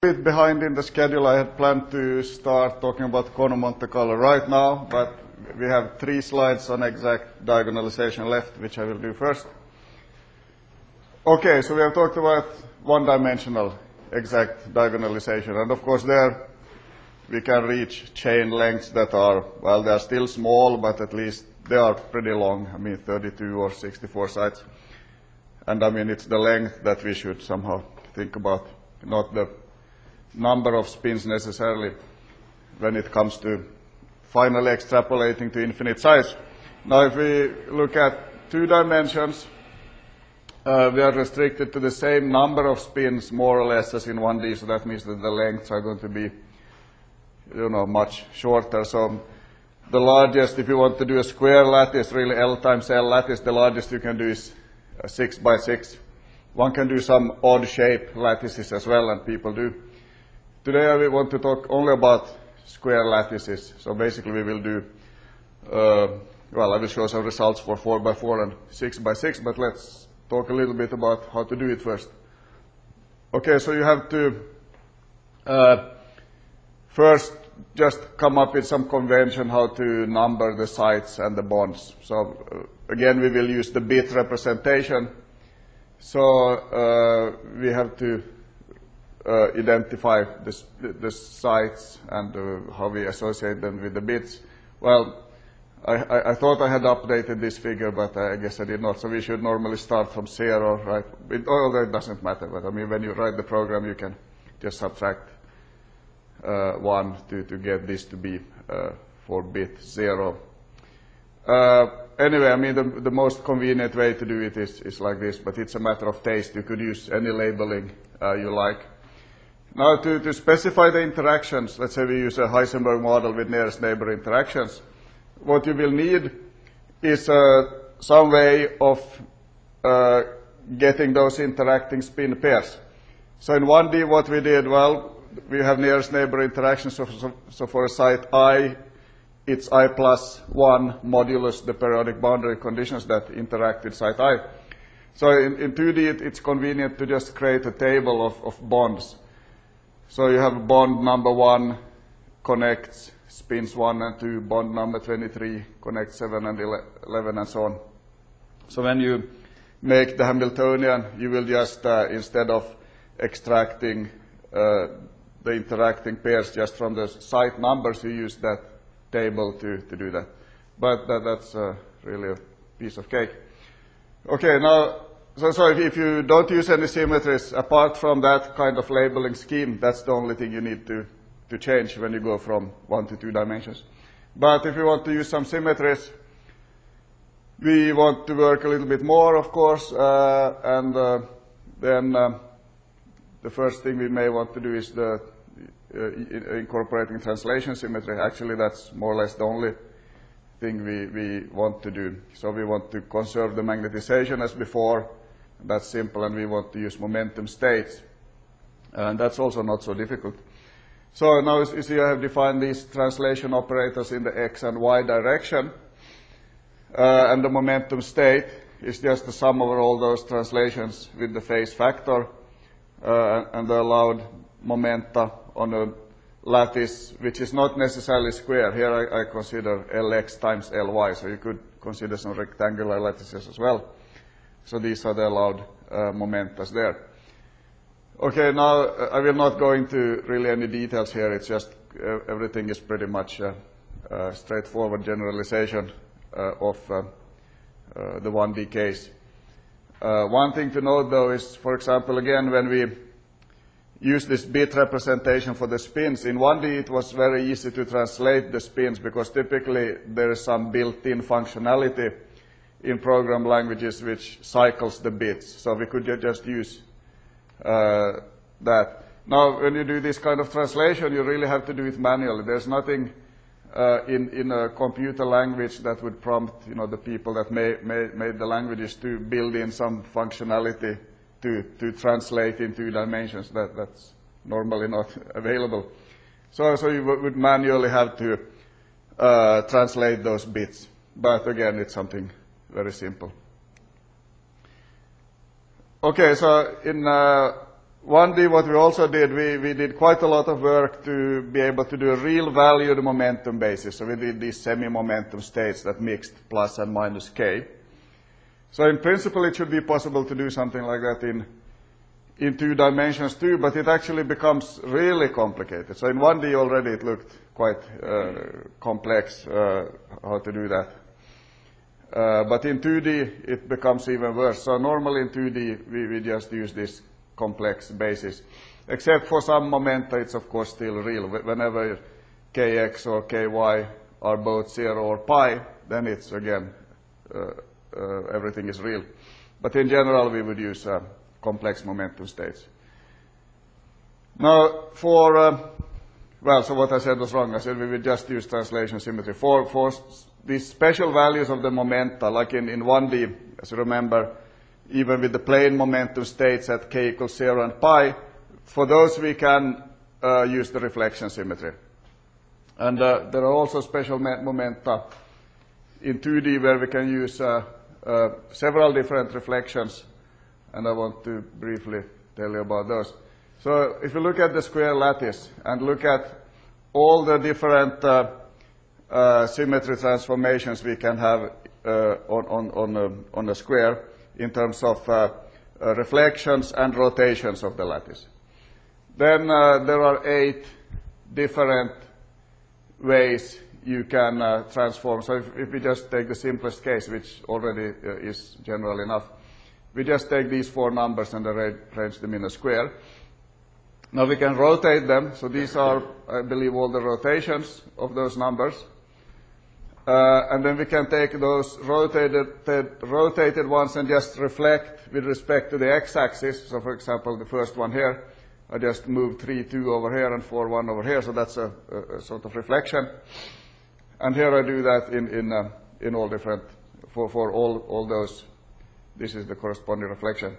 Bit behind in the schedule. I had planned to start talking about Konu Monte Carlo right now, but we have 3 slides on exact diagonalization left, which I will do first. Okay, so we have talked about one-dimensional exact diagonalization, and of course there we can reach chain lengths that are, well, they are still small, but at least they are pretty long. I mean, 32 or 64 sides. And I mean, it's the length that we should somehow think about, not the number of spins necessarily when it comes to finally extrapolating to infinite size. Now, if we look at 2 dimensions, we are restricted to the same number of spins more or less as in 1D, so that means that the lengths are going to be, much shorter. So the largest, if you want to do a square lattice, really L times L lattice, the largest you can do is 6 by 6. One can do some odd shape lattices as well, and people do. Today I want to talk only about square lattices. So basically we will do, I will show some results for 4 by 4 and 6 by 6, but let's talk a little bit about how to do it first. Okay, so you have to first just come up with some convention how to number the sites and the bonds. So again, we will use the bit representation. So we have to identify the sites and how we associate them with the bits. Well, I thought I had updated this figure, but I guess I did not. So we should normally start from 0, right? Although it doesn't matter, but I mean, when you write the program, you can just subtract 1 to get this to be for bit 0. Anyway, I mean, the most convenient way to do it is like this, but it's a matter of taste. You could use any labeling you like. Now, to specify the interactions, let's say we use a Heisenberg model with nearest neighbor interactions, what you will need is some way of getting those interacting spin pairs. So in 1D, what we did, well, we have nearest neighbor interactions, so for a site I, it's I plus 1 modulus the periodic boundary conditions that interact with site I. So in 2D, it's convenient to just create a table of bonds. So you have bond number 1 connects spins 1 and 2, bond number 23 connects 7 and 11, and so on. So when you make the Hamiltonian, you will just, instead of extracting the interacting pairs just from the site numbers, you use that table to do that. But that's really a piece of cake. Okay, now, so if you don't use any symmetries, apart from that kind of labeling scheme, that's the only thing you need to change when you go from 1 to 2 dimensions. But if you want to use some symmetries, we want to work a little bit more, of course, and then the first thing we may want to do is incorporating translation symmetry. Actually, that's more or less the only thing we want to do. So we want to conserve the magnetization as before. That's simple, and we want to use momentum states. And that's also not so difficult. So now you see I have defined these translation operators in the x and y direction. And the momentum state is just the sum over all those translations with the phase factor and the allowed momenta on a lattice, which is not necessarily square. Here I consider Lx times Ly, so you could consider some rectangular lattices as well. So these are the allowed momentas there. Okay, now I will not go into really any details here. It's just everything is pretty much a straightforward generalization of the 1D case. One thing to note, though, is, for example, again, when we use this bit representation for the spins, in 1D it was very easy to translate the spins because typically there is some built-in functionality in program languages which cycles the bits. So we could just use that. Now, when you do this kind of translation, you really have to do it manually. There's nothing in a computer language that would prompt, the people that made the languages to build in some functionality to translate in 2 dimensions. That's normally not available. So you would manually have to translate those bits. But again, it's something very simple. Okay, so in 1D, what we also did, we did quite a lot of work to be able to do a real valued momentum basis. So we did these semi-momentum states that mixed plus and minus k. So in principle, it should be possible to do something like that in 2 dimensions too, but it actually becomes really complicated. So in 1D already it looked quite complex how to do that. But in 2D it becomes even worse. So normally in 2D we just use this complex basis. Except for some momenta, it's of course still real. Whenever kx or ky are both 0 or pi, then it's again, everything is real. But in general, we would use complex momentum states. Now, well, so what I said was wrong. I said we would just use translation symmetry. For these special values of the momenta, like in 1D, as you remember, even with the plane momentum states at k equals 0 and pi, for those we can use the reflection symmetry. And there are also special momenta in 2D where we can use several different reflections, and I want to briefly tell you about those. So if you look at the square lattice and look at all the different symmetry transformations we can have on a square, in terms of reflections and rotations of the lattice. Then there are 8 different ways you can transform. So if we just take the simplest case, which already is general enough, we just take these 4 numbers and arrange them in a square. Now we can rotate them. So these are, I believe, all the rotations of those numbers. And then we can take those rotated ones and just reflect with respect to the x-axis. So, for example, the first one here, I just moved 3, 2 over here and 4, 1 over here. So that's a sort of reflection. And here I do that in all different, for all those. This is the corresponding reflection.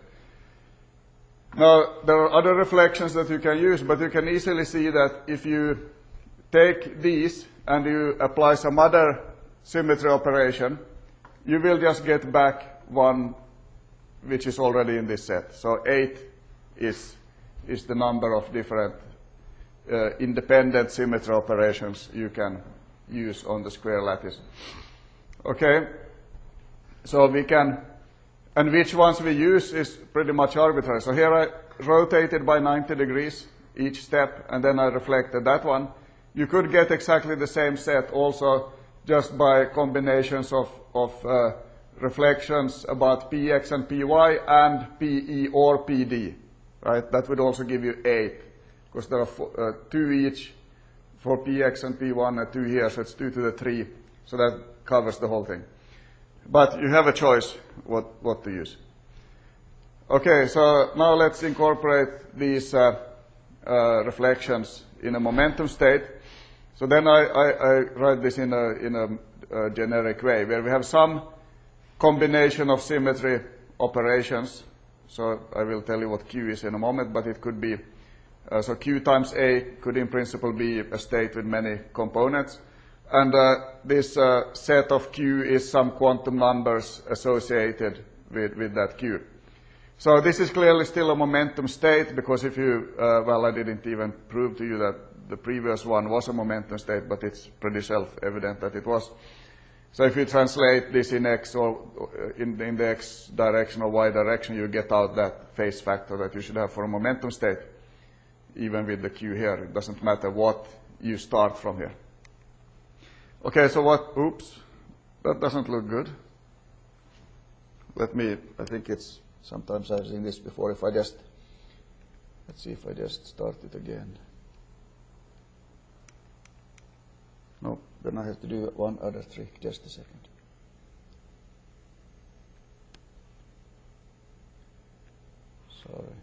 Now, there are other reflections that you can use, but you can easily see that if you take these and you apply some other symmetry operation, you will just get back one which is already in this set. So 8 is the number of different independent symmetry operations you can use on the square lattice. Okay, so we can, and which ones we use is pretty much arbitrary. So here I rotated by 90 degrees each step, and then I reflected that one. You could get exactly the same set also just by combinations of reflections about px and py and pe or pd, right? That would also give you 8, because there are 2 each for px and p1 and 2 here, so it's 2 to the 3, so that covers the whole thing. But you have a choice what to use. Okay, so now let's incorporate these reflections in a momentum state. So then I write this in a generic way, where we have some combination of symmetry operations. So I will tell you what Q is in a moment, but it could be, so Q times A could in principle be a state with many components. And this set of Q is some quantum numbers associated with that Q. So this is clearly still a momentum state, because if you, well, I didn't even prove to you that the previous one was a momentum state, but it's pretty self-evident that it was. So if you translate this in x or in the x direction or y direction, you get out that phase factor that you should have for a momentum state, even with the Q here. It doesn't matter what you start from here. Okay, so what, oops, that doesn't look good. I think it's, sometimes I've seen this before. If I just, let's see if I just start it again. No, then I have to do one other trick. Just a second. Sorry.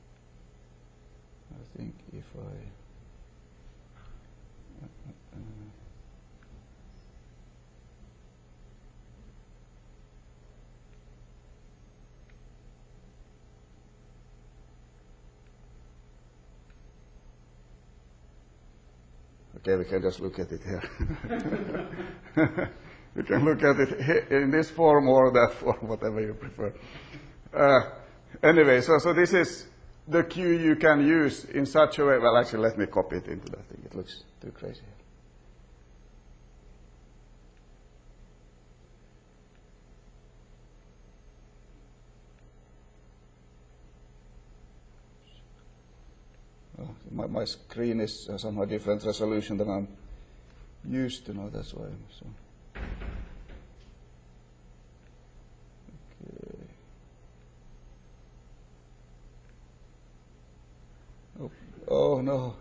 I think if I... Okay, we can just look at it here. You can look at it in this form or that form, whatever you prefer. Anyway, so this is the Q you can use in such a way. Well, actually, let me copy it into that thing. It looks too crazy here. My screen is somehow different resolution than I'm used to. That's why. So. Okay. Oh no.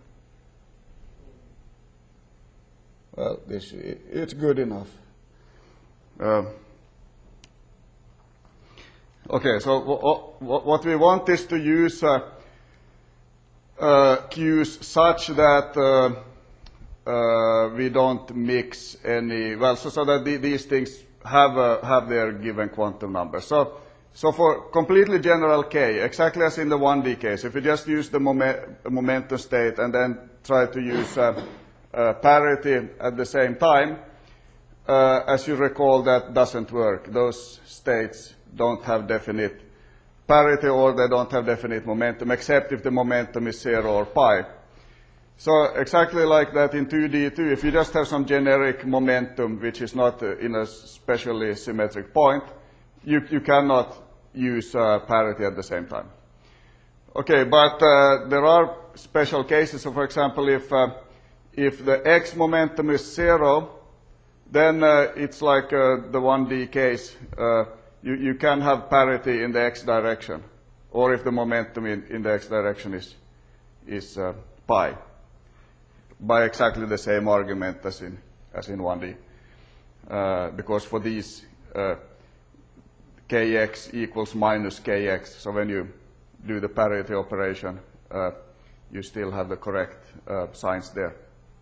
Well, it's good enough. Okay, so what we want is to use Qs such that we don't mix any, well, so that these things have their given quantum number. So for completely general K, exactly as in the 1D case, if you just use the momentum state and then try to use parity at the same time, as you recall, that doesn't work. Those states don't have definite parity or they don't have definite momentum, except if the momentum is 0 or pi. So exactly like that in 2D too, if you just have some generic momentum which is not in a specially symmetric point, you cannot use parity at the same time. Okay, but there are special cases. So for example, if the x momentum is 0, then it's like the 1D case. You can have parity in the x direction, or if the momentum in the x direction is pi, by exactly the same argument as in 1D. Because for these, kx equals minus kx, so when you do the parity operation, you still have the correct signs there.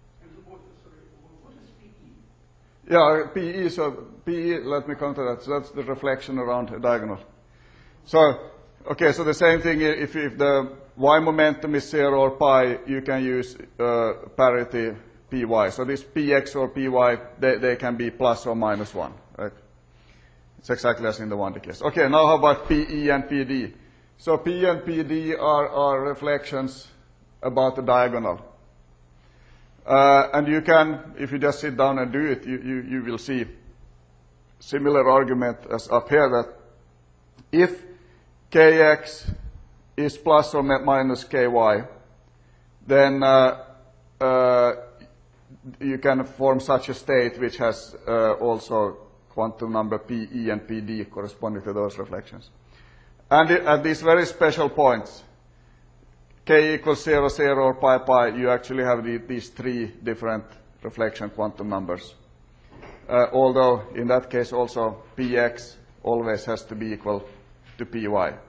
Yeah, PE, so PE, let me come to that. So that's the reflection around a diagonal. So, okay, so the same thing, if the y momentum is 0 or pi, you can use parity py. So this px or py, they can be plus or minus 1, right? It's exactly as in the 1D case. Okay, now how about PE and PD? So P and PD are reflections about the diagonal. And you can, if you just sit down and do it, you will see similar argument as up here, that if kx is plus or minus ky, then you can form such a state which has also quantum number PE and PD corresponding to those reflections. And at these very special points, k equals 0, 0, or pi, pi, you actually have these three different reflection quantum numbers. Although, in that case also, px always has to be equal to py.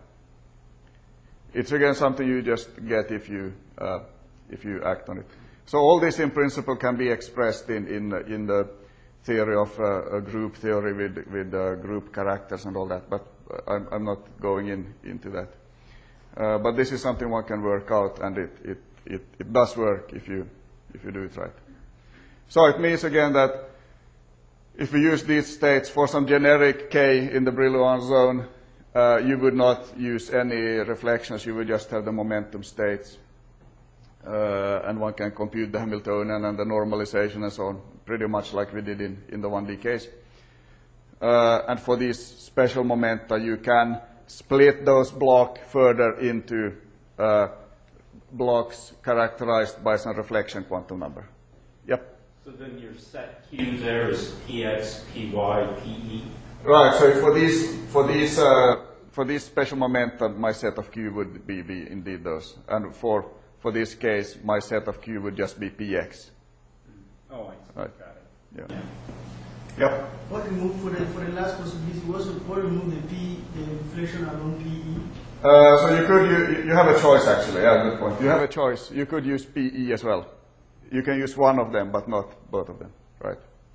It's again something you just get if you act on it. So all this in principle can be expressed in the theory of a group theory with group characters and all that, but I'm not going into that. But this is something one can work out, and it does work if you do it right. So it means again that if we use these states for some generic k in the Brillouin zone, you would not use any reflections. You would just have the momentum states, and one can compute the Hamiltonian and the normalization and so on, pretty much like we did in the 1D case. And for these special momenta, you can split those blocks further into blocks characterized by some reflection quantum number. Yep. So then your set Q there is px, py, pe. Right. So for these special momenta, my set of Q would be indeed those, and for this case, my set of Q would just be px. Oh, I see. Right. Got it. Yeah. Yeah. Yep. What remove for the last possibility? What remove the reflection along PE? So you have a choice actually. Yeah, good point. You have a choice. You could use PE as well. You can use one of them, but not both of them, right?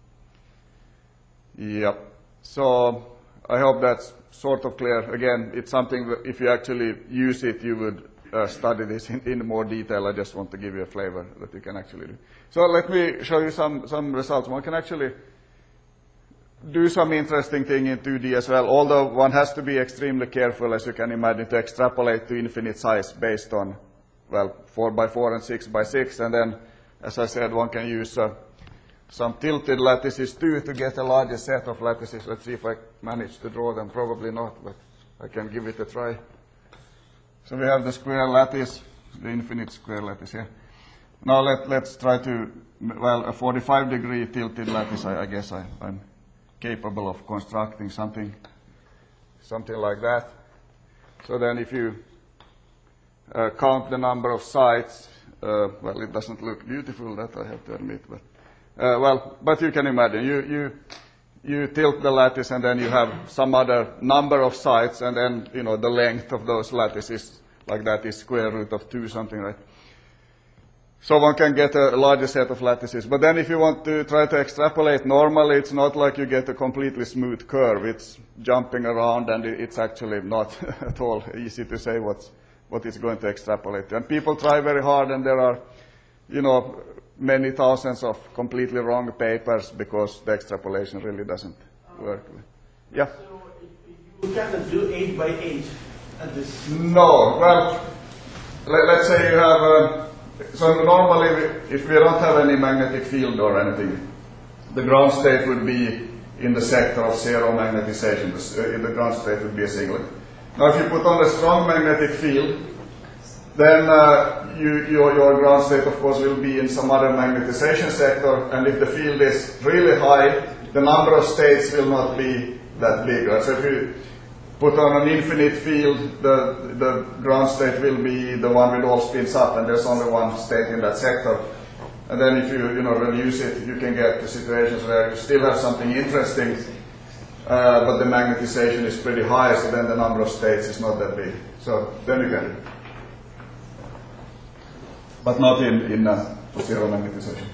Yep. So I hope that's sort of clear. Again, it's something that if you actually use it, you would study this in more detail. I just want to give you a flavor that you can actually do. So let me show you some results. One can actually do some interesting thing in 2D as well, although one has to be extremely careful, as you can imagine, to extrapolate to infinite size based on, well, 4 by 4 and 6 by 6, and then, as I said, one can use some tilted lattices too to get a larger set of lattices. Let's see if I manage to draw them. Probably not, but I can give it a try. So we have the square lattice, the infinite square lattice here. Now let's try to, well, a 45-degree tilted lattice, I guess I'm capable of constructing something like that. So then if you count the number of sides, well, it doesn't look beautiful, that I have to admit, but but you can imagine, you tilt the lattice and then you have some other number of sides, and then, you know, the length of those lattices like that is square root of 2 something, right? So one can get a larger set of lattices. But then if you want to try to extrapolate normally, it's not like you get a completely smooth curve. It's jumping around, and it's actually not at all easy to say what it's going to extrapolate to. And people try very hard, and there are, you know, many thousands of completely wrong papers because the extrapolation really doesn't work. Yeah? So you cannot do 8 by 8 at this? No. Well, let's say you have... so normally, if we don't have any magnetic field or anything, the ground state would be in the sector of zero magnetization. The ground state would be a singlet. Now, if you put on a strong magnetic field, then your ground state, of course, will be in some other magnetization sector. And if the field is really high, the number of states will not be that big. Right? So if you put on an infinite field, the ground state will be the one with all spins up, and there's only one state in that sector. And then if you reduce it, you can get to situations where you still have something interesting, but the magnetization is pretty high, so then the number of states is not that big. So then you can, but not in zero magnetization.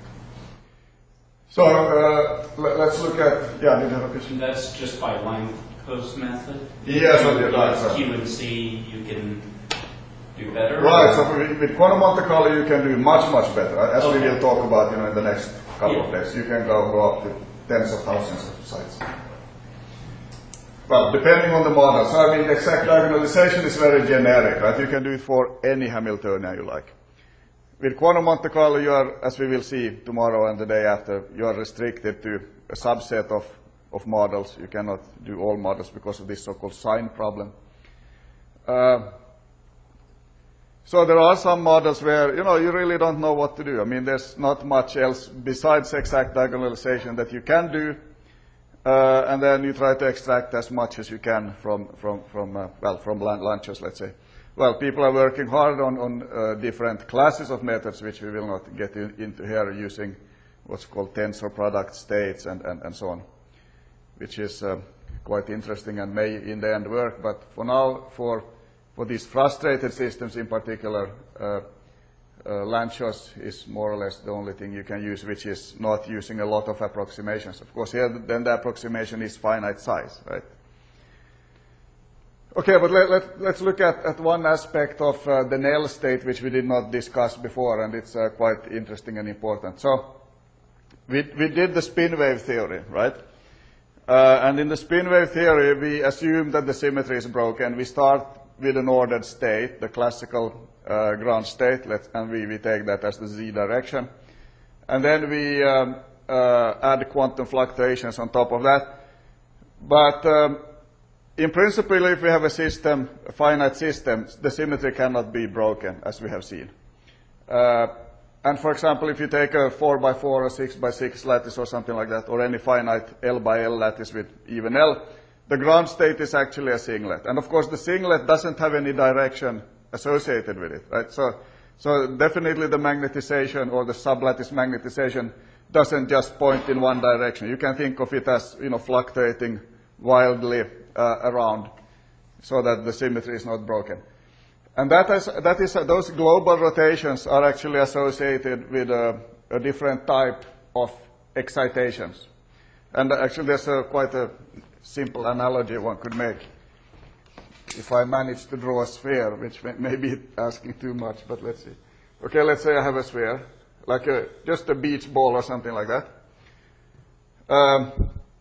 So let's look at, yeah, did you have a question? That's just by line close method? Yes, right. So Q and C, you can do better? Right, so with quantum Monte Carlo you can do much, much better, as we will talk about in the next couple of days. You can go up to tens of thousands of sites. Well, depending on the model. So I mean, exact diagonalization is very generic, right? You can do it for any Hamiltonian you like. With quantum Monte Carlo, you are, as we will see tomorrow and the day after, you are restricted to a subset of models. You cannot do all models because of this so-called sign problem. So there are some models where, you really don't know what to do. I mean, there's not much else besides exact diagonalization that you can do, and then you try to extract as much as you can from Lanczos, let's say. Well, people are working hard on different classes of methods, which we will not get into here, using what's called tensor product states and so on, which is quite interesting and may in the end work. But for now, for these frustrated systems in particular, Lanczos is more or less the only thing you can use, which is not using a lot of approximations. Of course, here then the approximation is finite size, right? Okay, but let's look at one aspect of the Nell state, which we did not discuss before, and it's quite interesting and important. So we did the spin wave theory, right? And in the spin wave theory, we assume that the symmetry is broken. We start with an ordered state, the classical ground state, and we take that as the z direction. And then we add quantum fluctuations on top of that. But in principle, if we have a system, a finite system, the symmetry cannot be broken, as we have seen. And for example, if you take a 4 by 4 or 6 by 6 lattice or something like that, or any finite L by L lattice with even L, the ground state is actually a singlet. And of course, the singlet doesn't have any direction associated with it, right? So definitely the magnetization or the sublattice magnetization doesn't just point in one direction. You can think of it as, fluctuating wildly around, so that the symmetry is not broken. And those global rotations are actually associated with a different type of excitations. And actually there's quite a simple analogy one could make. If I manage to draw a sphere, which may be asking too much, but let's see. Okay, let's say I have a sphere, like just a beach ball or something like that.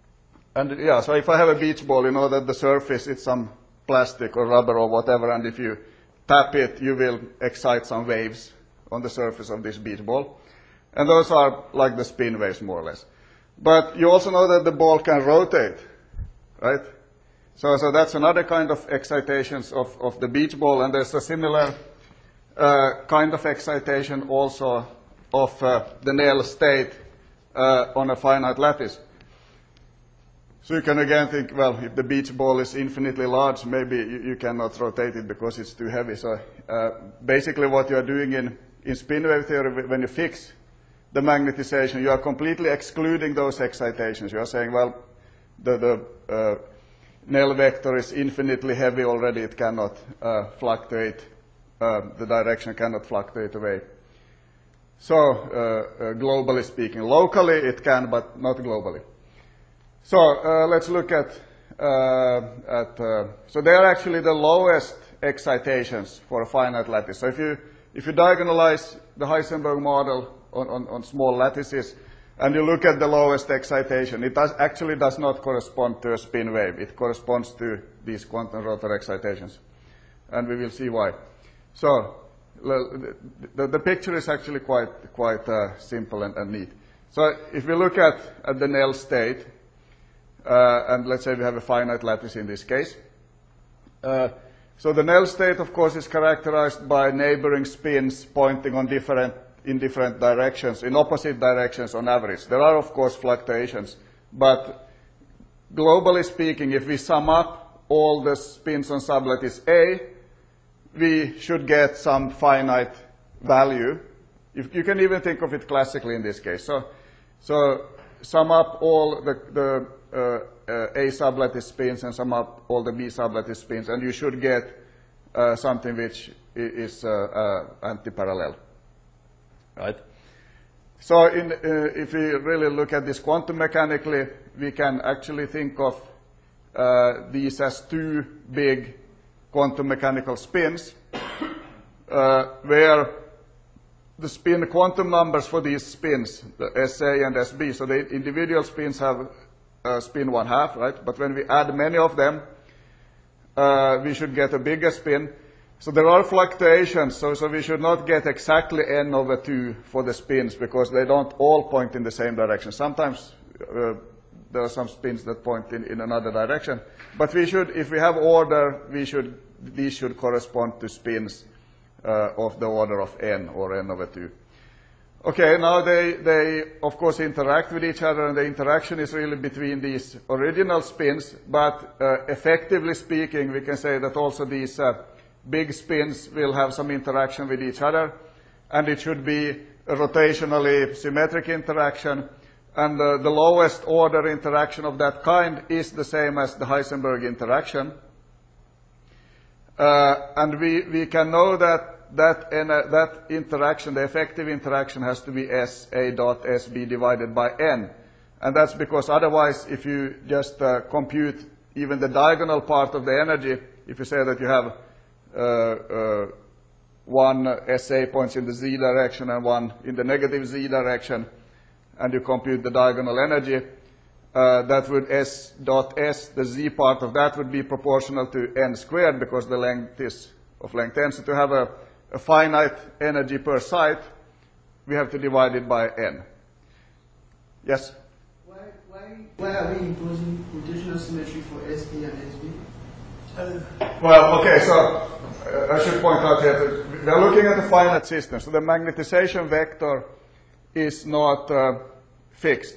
And yeah, so if I have a beach ball, you know that the surface is some plastic or rubber or whatever, and if you tap it, you will excite some waves on the surface of this beach ball. And those are like the spin waves, more or less. But you also know that the ball can rotate, right? So that's another kind of excitations of the beach ball, and there's a similar kind of excitation also of the Néel state on a finite lattice. So you can again think, well, if the beach ball is infinitely large, maybe you cannot rotate it because it's too heavy. So basically what you are doing in spin wave theory, when you fix the magnetization, you are completely excluding those excitations. You are saying, well, the Néel vector is infinitely heavy already. It cannot fluctuate. The direction cannot fluctuate away. So globally speaking, locally it can, but not globally. So let's look at so they are actually the lowest excitations for a finite lattice. So if you diagonalize the Heisenberg model on small lattices, and you look at the lowest excitation, it actually does not correspond to a spin wave. It corresponds to these quantum rotor excitations, and we will see why. So the picture is actually quite simple and neat. So if we look at the Néel state, and let's say we have a finite lattice in this case. So the Néel state, of course, is characterized by neighboring spins pointing in different directions, in opposite directions on average. There are, of course, fluctuations, but globally speaking, if we sum up all the spins on sublattice A, we should get some finite value. If you can even think of it classically in this case. So sum up all the A sublattice spins and sum up all the B sublattice spins, and you should get something which is anti-parallel, right? So if we really look at this quantum mechanically, we can actually think of these as two big quantum mechanical spins, where the spin quantum numbers for these spins, the SA and SB, so the individual spins have spin 1/2, right? But when we add many of them, we should get a bigger spin. So there are fluctuations, so we should not get exactly n/2 for the spins, because they don't all point in the same direction. Sometimes there are some spins that point in another direction. But we should, if we have order, these should correspond to spins of the order of n, or n/2. Okay, now they of course interact with each other, and the interaction is really between these original spins, but effectively speaking, we can say that also these big spins will have some interaction with each other, and it should be a rotationally symmetric interaction, and the lowest order interaction of that kind is the same as the Heisenberg interaction. And we can know that interaction, the effective interaction, has to be SA dot SB divided by n. And that's because otherwise, if you just compute even the diagonal part of the energy, if you say that you have one SA points in the z direction and one in the negative z direction, and you compute the diagonal energy, that would S dot S, the z part of that would be proportional to n squared, because the length is of length n. So to have a finite energy per site, we have to divide it by n. Yes? Why are we imposing rotational symmetry for SA and SB? Well, okay, so I should point out here that we are looking at a finite system, so the magnetization vector is not fixed.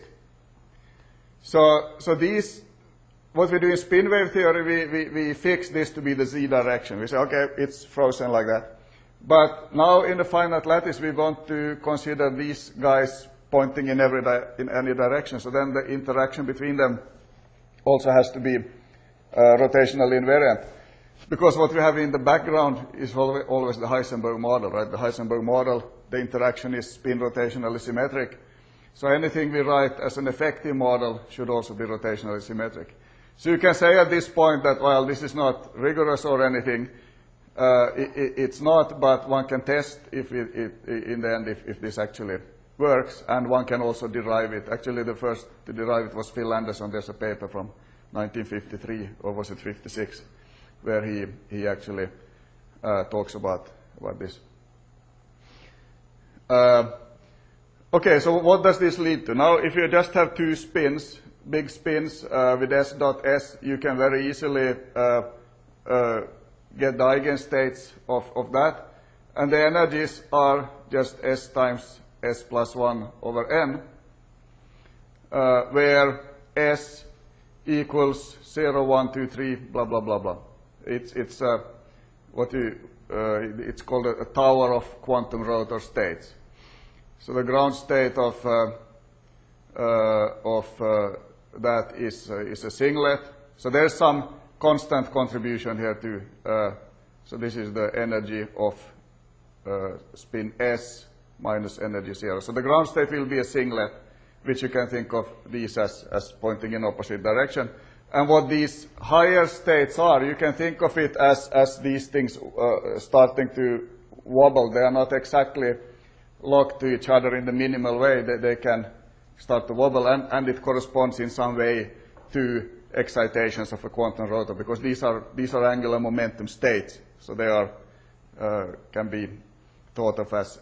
So these, what we do in spin wave theory, we fix this to be the z direction. We say, okay, it's frozen like that. But now in the finite lattice, we want to consider these guys pointing in any direction. So then the interaction between them also has to be rotationally invariant. Because what we have in the background is always the Heisenberg model, right? The Heisenberg model, the interaction is spin rotationally symmetric. So anything we write as an effective model should also be rotationally symmetric. So you can say at this point that, well, this is not rigorous or anything. It's not, but one can test if in the end if this actually works, and one can also derive it. Actually, the first to derive it was Phil Anderson. There's a paper from 1953, or was it 56, where he actually talks about this. Okay, so what does this lead to? Now, if you just have two spins, big spins with s dot s, you can very easily get the eigenstates of that. And the energies are just s times s plus 1 over n, where s equals 0, 1, 2, 3, blah, blah, blah, blah. It's called a tower of quantum rotor states. So the ground state of that is a singlet. So there's some constant contribution here too. So this is the energy of spin s minus energy 0. So the ground state will be a singlet, which you can think of these as pointing in opposite direction. And what these higher states are, you can think of it as these things starting to wobble. They are not exactly locked to each other in the minimal way. They can start to wobble, and it corresponds in some way to excitations of a quantum rotor, because these are angular momentum states. So they are can be thought of as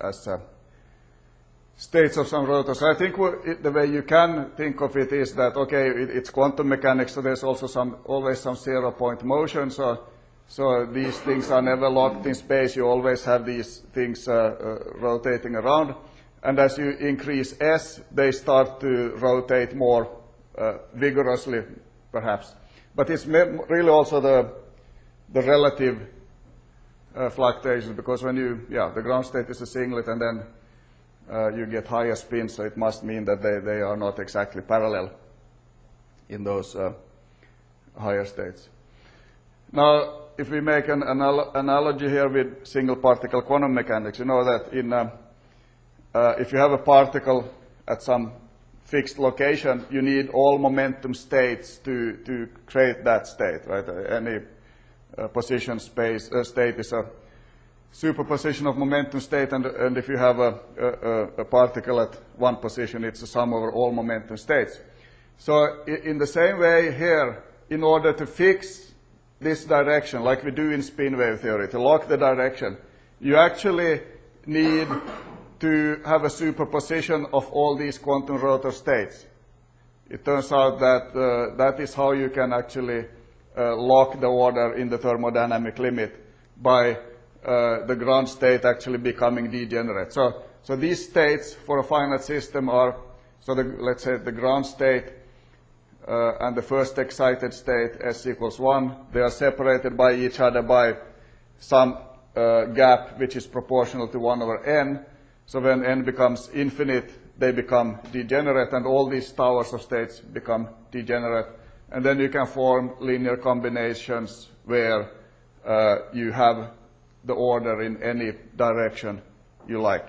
states of some rotor. So I think the way you can think of it is that, okay, it's quantum mechanics, so there's also always some 0-point motion. So these things are never locked in space. You always have these things rotating around. And as you increase s, they start to rotate more vigorously, perhaps. But it's really also the relative fluctuations, because when the ground state is a singlet, and then you get higher spins, so it must mean that they are not exactly parallel in those higher states. Now, if we make an analogy here with single particle quantum mechanics, you know that if you have a particle at some fixed location, you need all momentum states to create that state, right? Any position state is a superposition of momentum state, and if you have a particle at one position, it's a sum over all momentum states. So in the same way here, in order to fix this direction, like we do in spin wave theory, to lock the direction, you actually need to have a superposition of all these quantum rotor states. It turns out that that is how you can actually lock the order in the thermodynamic limit, by the ground state actually becoming degenerate. So these states for a finite system are, let's say the ground state and the first excited state, s equals 1, they are separated by each other by some gap which is proportional to 1 over n. So when n becomes infinite, they become degenerate, and all these towers of states become degenerate. And then you can form linear combinations where you have the order in any direction you like.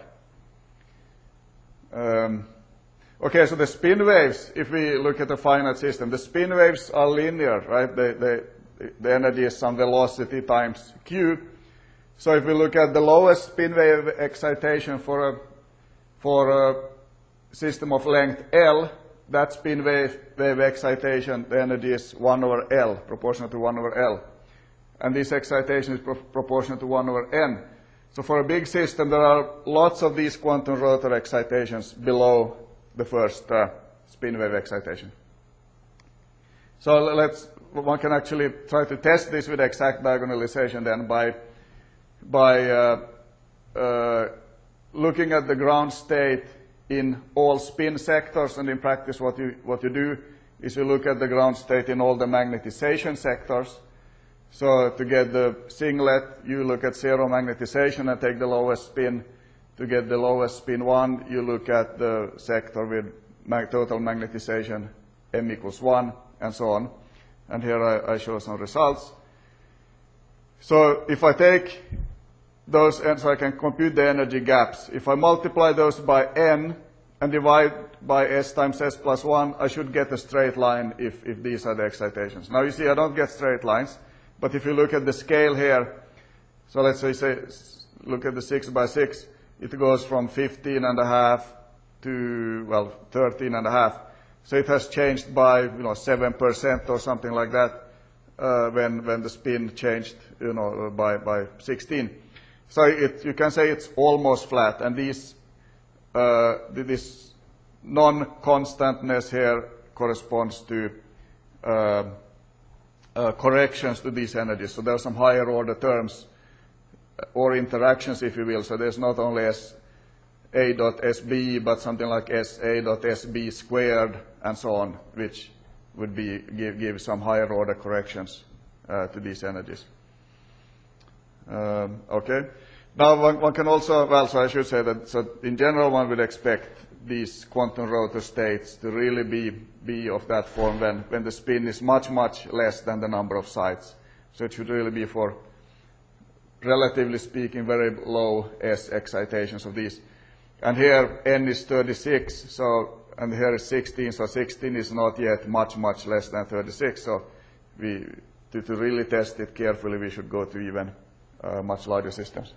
Okay, so the spin waves, if we look at a finite system, the spin waves are linear, right? The energy is some velocity times q. So if we look at the lowest spin wave excitation for a system of length L, that spin wave excitation, the energy is 1 over L, proportional to 1 over L. And this excitation is proportional to 1 over n. So for a big system, there are lots of these quantum rotor excitations below the first spin wave excitation. So one can actually try to test this with exact diagonalization then by looking at the ground state in all spin sectors, and in practice what you do is you look at the ground state in all the magnetization sectors. So to get the singlet, you look at 0 magnetization and take the lowest spin. To get the lowest spin 1, you look at the sector with total magnetization m equals 1, and so on. And here I show some results. So if I take those, and so I can compute the energy gaps. If I multiply those by n and divide by s times s plus 1, I should get a straight line if these are the excitations. Now you see I don't get straight lines, but if you look at the scale here, so let's say look at the 6 by 6, it goes from 15.5 to, well, 13.5. So it has changed by, 7% or something like that when the spin changed, by 16. So you can say it's almost flat, and this non-constantness here corresponds to corrections to these energies. So there are some higher order terms or interactions, if you will. So there's not only A dot SB, but something like SA dot SB squared and so on, which would give some higher order corrections to these energies. Okay. Now one can also, well, so I should say that, so in general one would expect these quantum rotor states to really be of that form when the spin is much, much less than the number of sites. So it should really be for, relatively speaking, very low S excitations of these. And here N is 36, so, and here is 16, so 16 is not yet much, much less than 36. So to really test it carefully, we should go to even much larger systems.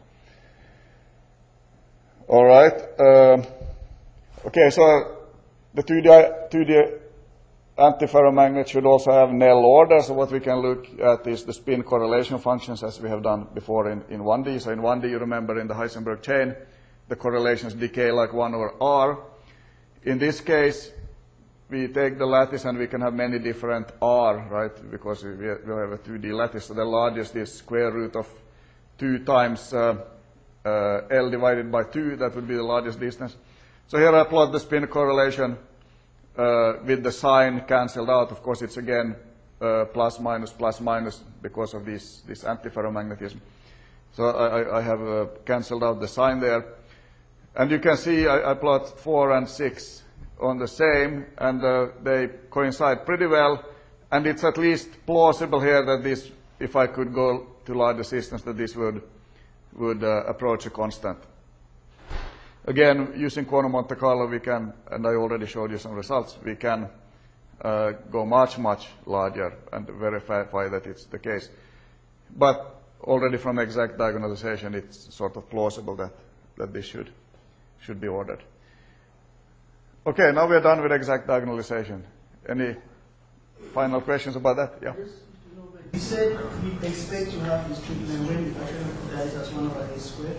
All right. Okay, so the 2D antiferromagnet should also have Nel order. So what we can look at is the spin correlation functions, as we have done before in 1D. So in 1D, you remember in the Heisenberg chain, the correlations decay like 1 over R. In this case, we take the lattice and we can have many different R, right? Because we have a 2D lattice. So the largest is square root of 2 times L divided by 2. That would be the largest distance. So here I plot the spin correlation with the sign cancelled out. Of course, it's again plus minus because of this antiferromagnetism. So I have cancelled out the sign there. And you can see I plot 4 and 6 on the same, and they coincide pretty well. And it's at least plausible here that this, if I could go to larger systems, that this would approach a constant. Again, using quantum Monte Carlo, we can, and I already showed you some results, we can go much, much larger and verify that it's the case. But already from exact diagonalization, it's sort of plausible that this should be ordered. Okay, now we're done with exact diagonalization. Any final questions about that? Yeah. You said we expect to have this treatment when the actually put that as 1 over A squared.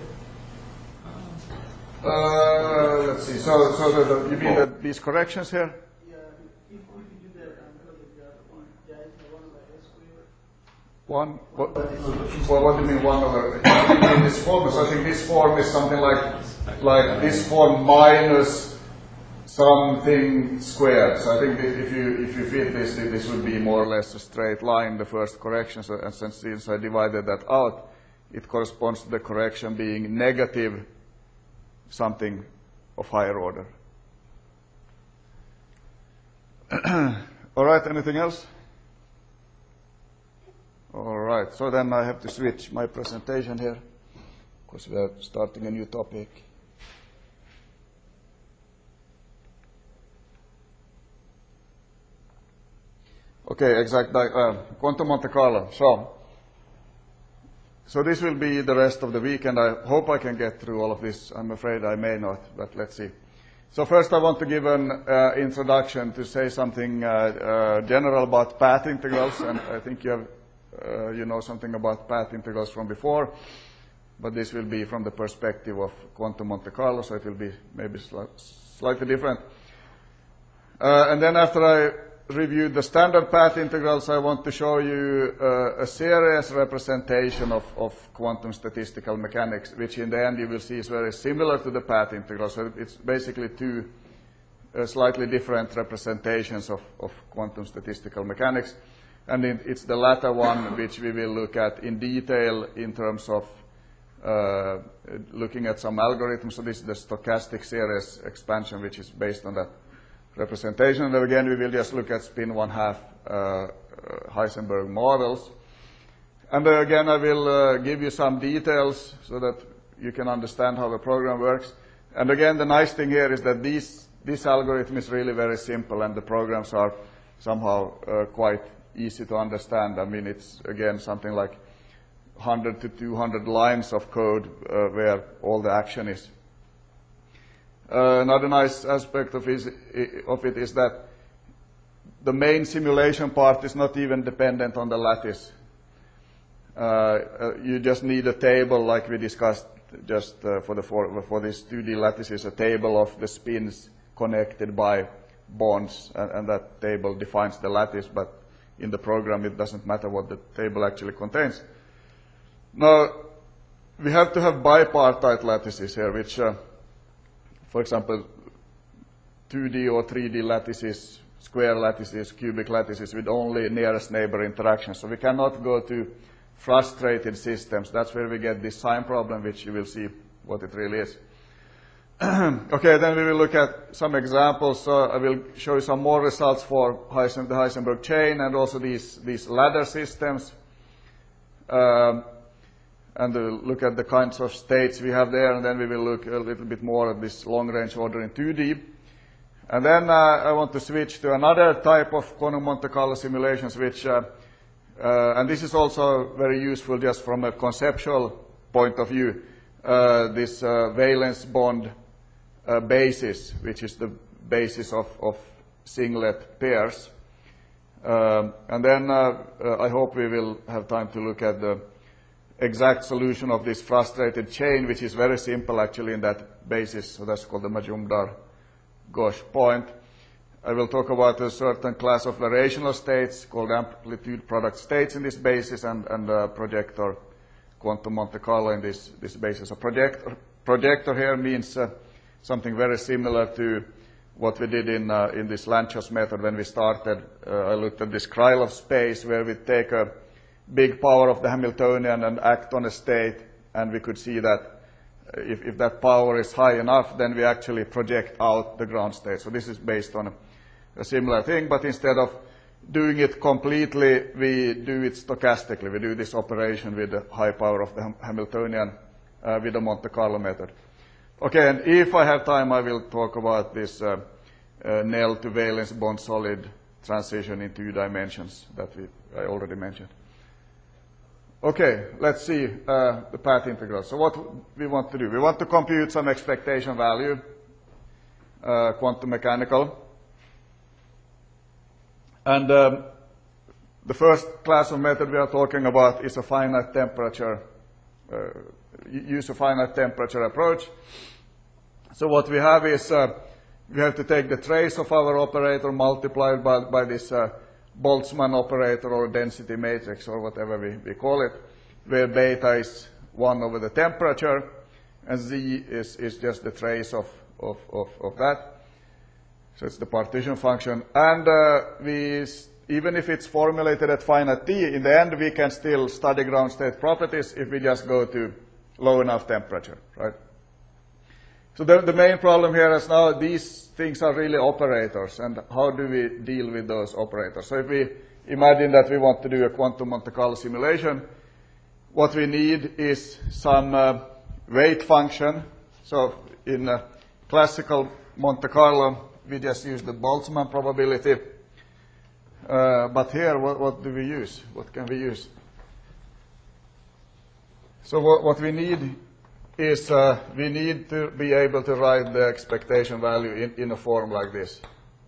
Let's see. So you mean that these corrections here? Yeah, if you do that and call it the is 1 over A squared. What do you mean 1 over? In this form, so I think this form is something like this form minus something squared. So I think if you fit this would be more or less a straight line, the first correction. So, and since I divided that out, it corresponds to the correction being negative something of higher order. All right, anything else? All right, so then I have to switch my presentation here because we are starting a new topic. Okay, exact quantum Monte Carlo. So this will be the rest of the week, and I hope I can get through all of this. I'm afraid I may not, but let's see. So first I want to give an introduction to say something general about path integrals, and I think you know something about path integrals from before, but this will be from the perspective of quantum Monte Carlo, so it will be maybe slightly different. And then after I reviewed the standard path integrals, I want to show you a series representation of quantum statistical mechanics, which in the end you will see is very similar to the path integral. So it's basically two slightly different representations of quantum statistical mechanics. And it's the latter one which we will look at in detail in terms of looking at some algorithms. So this is the stochastic series expansion, which is based on that representation. And again, we will just look at spin 1/2 Heisenberg models. And again, I will give you some details so that you can understand how the program works. And again, the nice thing here is that this algorithm is really very simple, and the programs are somehow quite easy to understand. I mean, it's again something like 100 to 200 lines of code where all the action is. Another nice aspect of it is that the main simulation part is not even dependent on the lattice. You just need a table, like we discussed just for these 2D lattices, a table of the spins connected by bonds, and that table defines the lattice, but in the program it doesn't matter what the table actually contains. Now, we have to have bipartite lattices here, which, for example, 2D or 3D lattices, square lattices, cubic lattices with only nearest neighbor interactions. So we cannot go to frustrated systems. That's where we get this sign problem, which you will see what it really is. Okay, then we will look at some examples. So I will show you some more results for the Heisenberg chain and also these ladder systems. And we'll look at the kinds of states we have there, and then we will look a little bit more at this long-range order in 2D. And then I want to switch to another type of quantum Monte Carlo simulations, which, and this is also very useful just from a conceptual point of view, this valence bond basis, which is the basis of singlet pairs. And then I hope we will have time to look at the exact solution of this frustrated chain, which is very simple actually in that basis. So that's called the Majumdar-Ghosh point. I will talk about a certain class of variational states called amplitude product states in this basis, and projector quantum Monte Carlo in this basis. A projector here means something very similar to what we did in this Lanczos method when we started. I looked at this Krylov space where we take a big power of the Hamiltonian and act on a state, and we could see that if that power is high enough, then we actually project out the ground state. So this is based on a similar thing, but instead of doing it completely, we do it stochastically. We do this operation with the high power of the Hamiltonian with the Monte Carlo method. Okay, and if I have time, I will talk about this Nel to valence bond solid transition in 2 dimensions that I already mentioned. Okay, let's see the path integral. So what we want to do, we want to compute some expectation value, quantum mechanical. And the first class of method we are talking about is a finite temperature, use a finite temperature approach. So what we have is, we have to take the trace of our operator multiplied by this Boltzmann operator or density matrix or whatever we call it, where beta is 1 over the temperature, and z is just the trace of that. So it's the partition function. And even if it's formulated at finite t, in the end we can still study ground state properties if we just go to low enough temperature, right? So the main problem here is now these things are really operators, and how do we deal with those operators? So if we imagine that we want to do a quantum Monte Carlo simulation, what we need is some weight function. So in classical Monte Carlo, we just use the Boltzmann probability. But here, what do we use? What can we use? So what we need is we need to be able to write the expectation value in a form like this.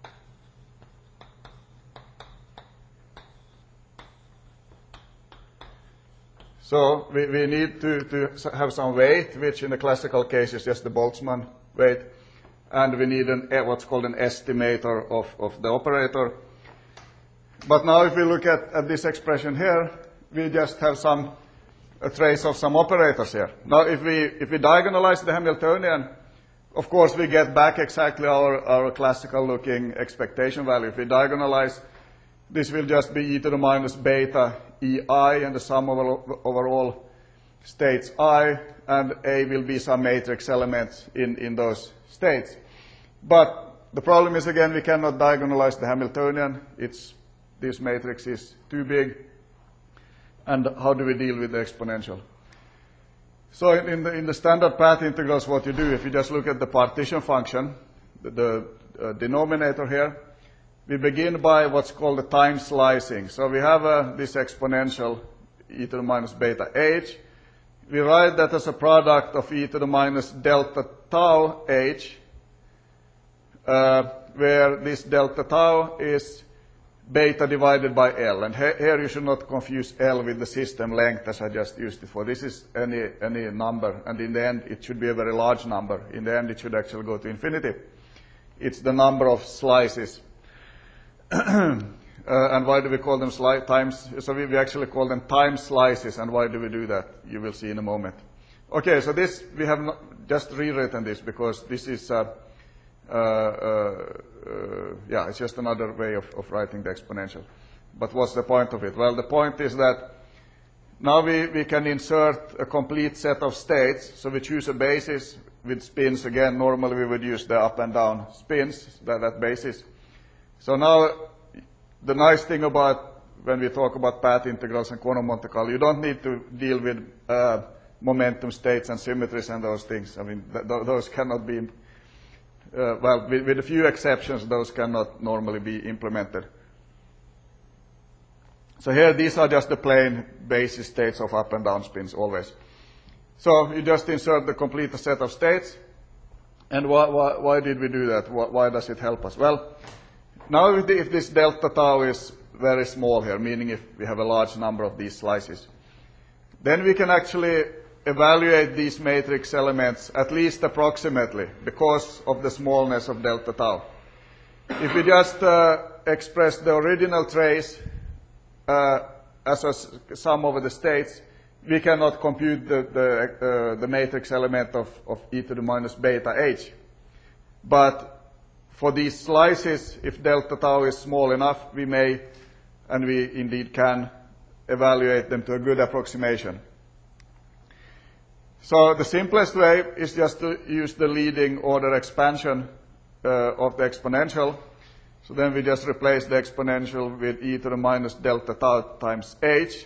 So we need to have some weight, which in the classical case is just the Boltzmann weight, and we need what's called an estimator of the operator. But now if we look at this expression here, we just have a trace of some operators here. Now if we diagonalize the Hamiltonian, of course we get back exactly our classical looking expectation value. If we diagonalize, this will just be e to the minus beta ei, and the sum over all states I, and A will be some matrix elements in those states. But the problem is, again, we cannot diagonalize the Hamiltonian. This matrix is too big. And how do we deal with the exponential? So in the standard path integrals, what you do, if you just look at the partition function, the denominator here, we begin by what's called the time slicing. So we have this exponential e to the minus beta h. We write that as a product of e to the minus delta tau h where this delta tau is beta divided by L. And here you should not confuse L with the system length as I just used it for. This is any number, and in the end it should be a very large number. In the end it should actually go to infinity. It's the number of slices. And why do we call them times? So we actually call them time slices, and why do we do that? You will see in a moment. Okay, so this, we have not just rewritten this because this is, yeah, it's just another way of writing the exponential. But what's the point of it? Well, the point is that now we can insert a complete set of states. So we choose a basis with spins. Again, normally we would use the up and down spins, that basis. So now, the nice thing about when we talk about path integrals and quantum Monte Carlo, you don't need to deal with momentum states and symmetries and those things. I mean, those cannot be, well, with a few exceptions, those cannot normally be implemented. So here, these are just the plain basis states of up and down spins always. So you just insert the complete set of states. And why did we do that? Why does it help us? Well, now if this delta tau is very small here, meaning if we have a large number of these slices, then we can actually evaluate these matrix elements at least approximately because of the smallness of delta tau. If we just express the original trace as a sum over the states, we cannot compute the matrix element of e to the minus beta h. But for these slices, if delta tau is small enough, we may, and we indeed can, evaluate them to a good approximation. So the simplest way is just to use the leading order expansion of the exponential. So then we just replace the exponential with e to the minus delta tau times h.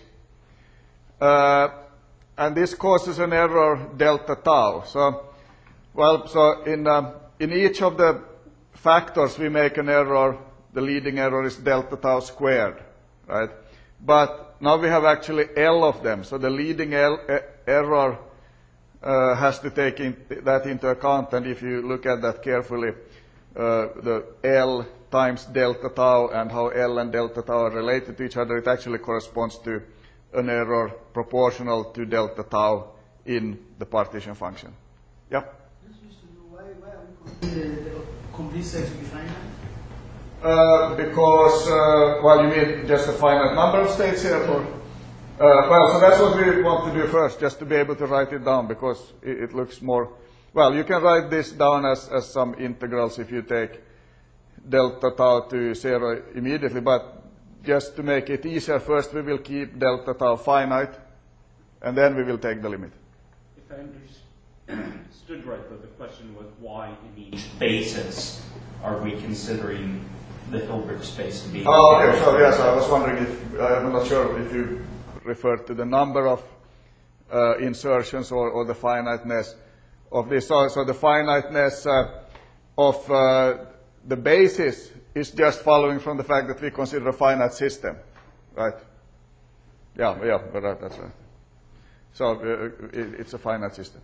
And this causes an error delta tau. So, well, so in each of the factors we make an error. The leading error is delta tau squared, right? But now we have actually L of them. So the leading error has to take that into account. And if you look at that carefully, the L times delta tau and how L and delta tau are related to each other, it actually corresponds to an error proportional to delta tau in the partition function. Yep? Why are we computing the complete set to be finite? Because, well, you mean just a finite number of states here? Or, well, so that's what we want to do first, just to be able to write it down, because it looks more, well, you can write this down as some integrals if you take delta tau to 0 immediately, but just to make it easier, first we will keep delta tau finite, and then we will take the limit. If I understood right, though, the question was why in each basis are we considering the Hilbert space to be? Oh, okay. So yes, I was wondering if I'm not sure if you referred to the number of insertions or the finiteness of this. So the finiteness of the basis is just following from the fact that we consider a finite system, right? Yeah, that's right. So it's a finite system.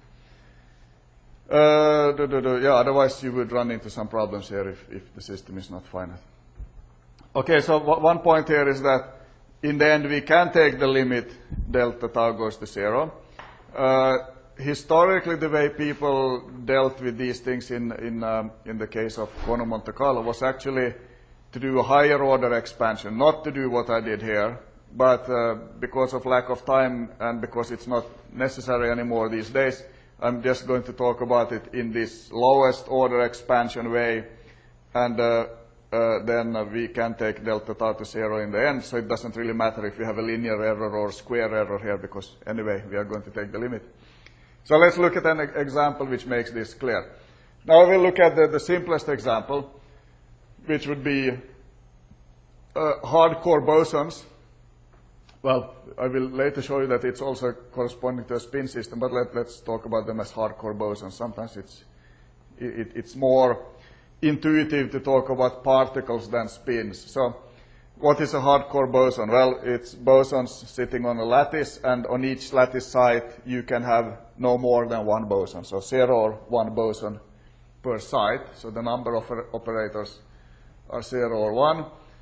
Yeah, otherwise you would run into some problems here if the system is not finite. Okay, so one point here is that in the end we can take the limit delta tau goes to 0. Historically, the way people dealt with these things in the case of quantum Monte Carlo was actually to do a higher order expansion, not to do what I did here, but because of lack of time and because it's not necessary anymore these days, I'm just going to talk about it in this lowest order expansion way, and then we can take delta tau to 0 in the end, so it doesn't really matter if we have a linear error or square error here, because anyway, we are going to take the limit. So let's look at an example which makes this clear. Now we'll look at the simplest example, which would be hardcore bosons. Well, I will later show you that it's also corresponding to a spin system, but let's talk about them as hardcore bosons. Sometimes it's more intuitive to talk about particles than spins. So what is a hardcore boson? Well, it's bosons sitting on a lattice, and on each lattice side you can have no more than one boson. So 0 or 1 boson per site, so the number of operators are 0 or 1.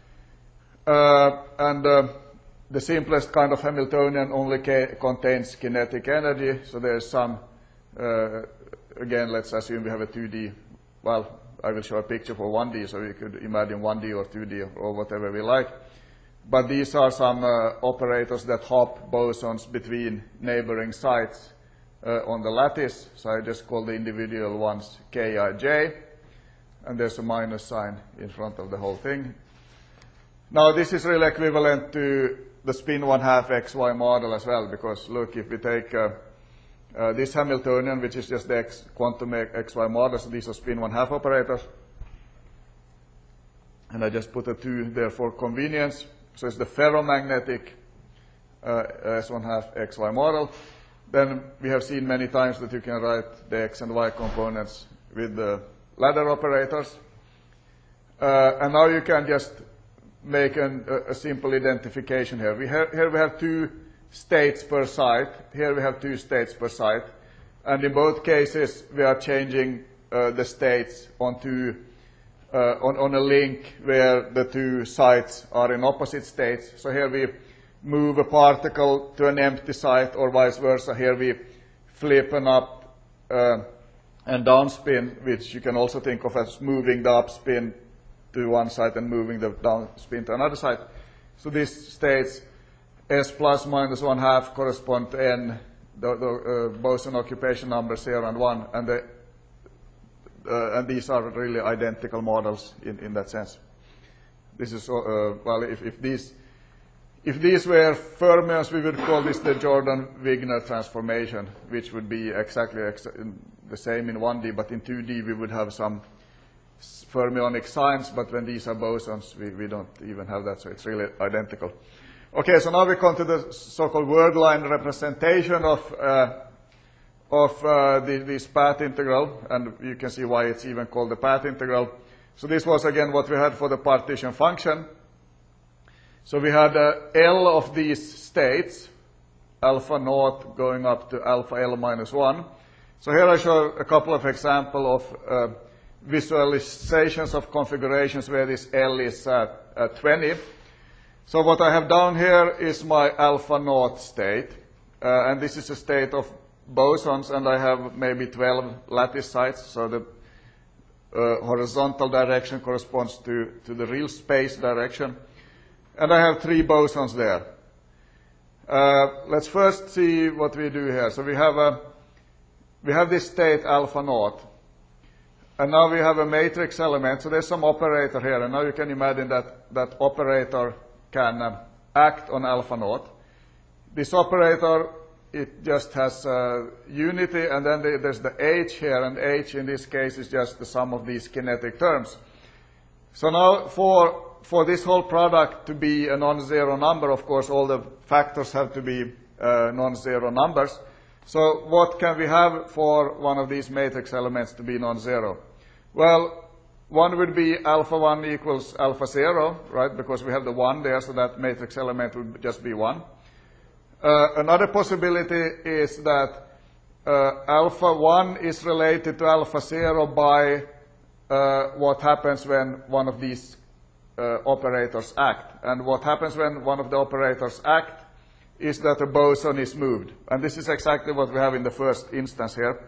The simplest kind of Hamiltonian only contains kinetic energy, so there's some, again, let's assume we have a 2D, well, I will show a picture for 1D, so you could imagine 1D or 2D or whatever we like. But these are some operators that hop bosons between neighboring sites on the lattice, so I just call the individual ones Kij, and there's a minus sign in front of the whole thing. Now this is really equivalent to the spin 1/2 XY model as well, because look, if we take this Hamiltonian, which is just the quantum XY model, so these are spin 1/2 operators, and I just put a 2 there for convenience, so it's the ferromagnetic S1/2 XY model. Then we have seen many times that you can write the X and Y components with the ladder operators, and now you can just make a simple identification here. Here we have 2 states per site. Here we have 2 states per site. And in both cases, we are changing the states onto, on a link where the 2 sites are in opposite states. So here we move a particle to an empty site, or vice versa. Here we flip an up and down spin, which you can also think of as moving the up spin to one side and moving the down spin to another side. So these states S plus minus 1/2 correspond to n, the boson occupation numbers 0 and 1, and these are really identical models in that sense. This is well, if these were fermions, we would call this the Jordan-Wigner transformation, which would be exactly the same in 1D, but in 2D we would have some fermionic signs, but when these are bosons, we don't even have that, so it's really identical. Okay, so now we come to the so-called word line representation of this path integral, and you can see why it's even called the path integral. So this was again what we had for the partition function. So we had L of these states, alpha naught going up to alpha L minus 1. So here I show a couple of examples of visualizations of configurations where this L is at 20. So what I have down here is my alpha naught state, and this is a state of bosons, and I have maybe 12 lattice sites, so the horizontal direction corresponds to the real space direction, and I have 3 bosons there. Let's first see what we do here. So we have this state alpha naught, and now we have a matrix element, so there's some operator here, and now you can imagine that operator can act on alpha naught. This operator, it just has unity, and then there's the h here, and h in this case is just the sum of these kinetic terms. So now for this whole product to be a non-zero number, of course, all the factors have to be non-zero numbers. So what can we have for one of these matrix elements to be non-zero? Well, one would be alpha 1 equals alpha 0, right, because we have the 1 there, so that matrix element would just be 1. Another possibility is that alpha 1 is related to alpha 0 by what happens when one of these operators act. And what happens when one of the operators act is that a boson is moved. And this is exactly what we have in the first instance here.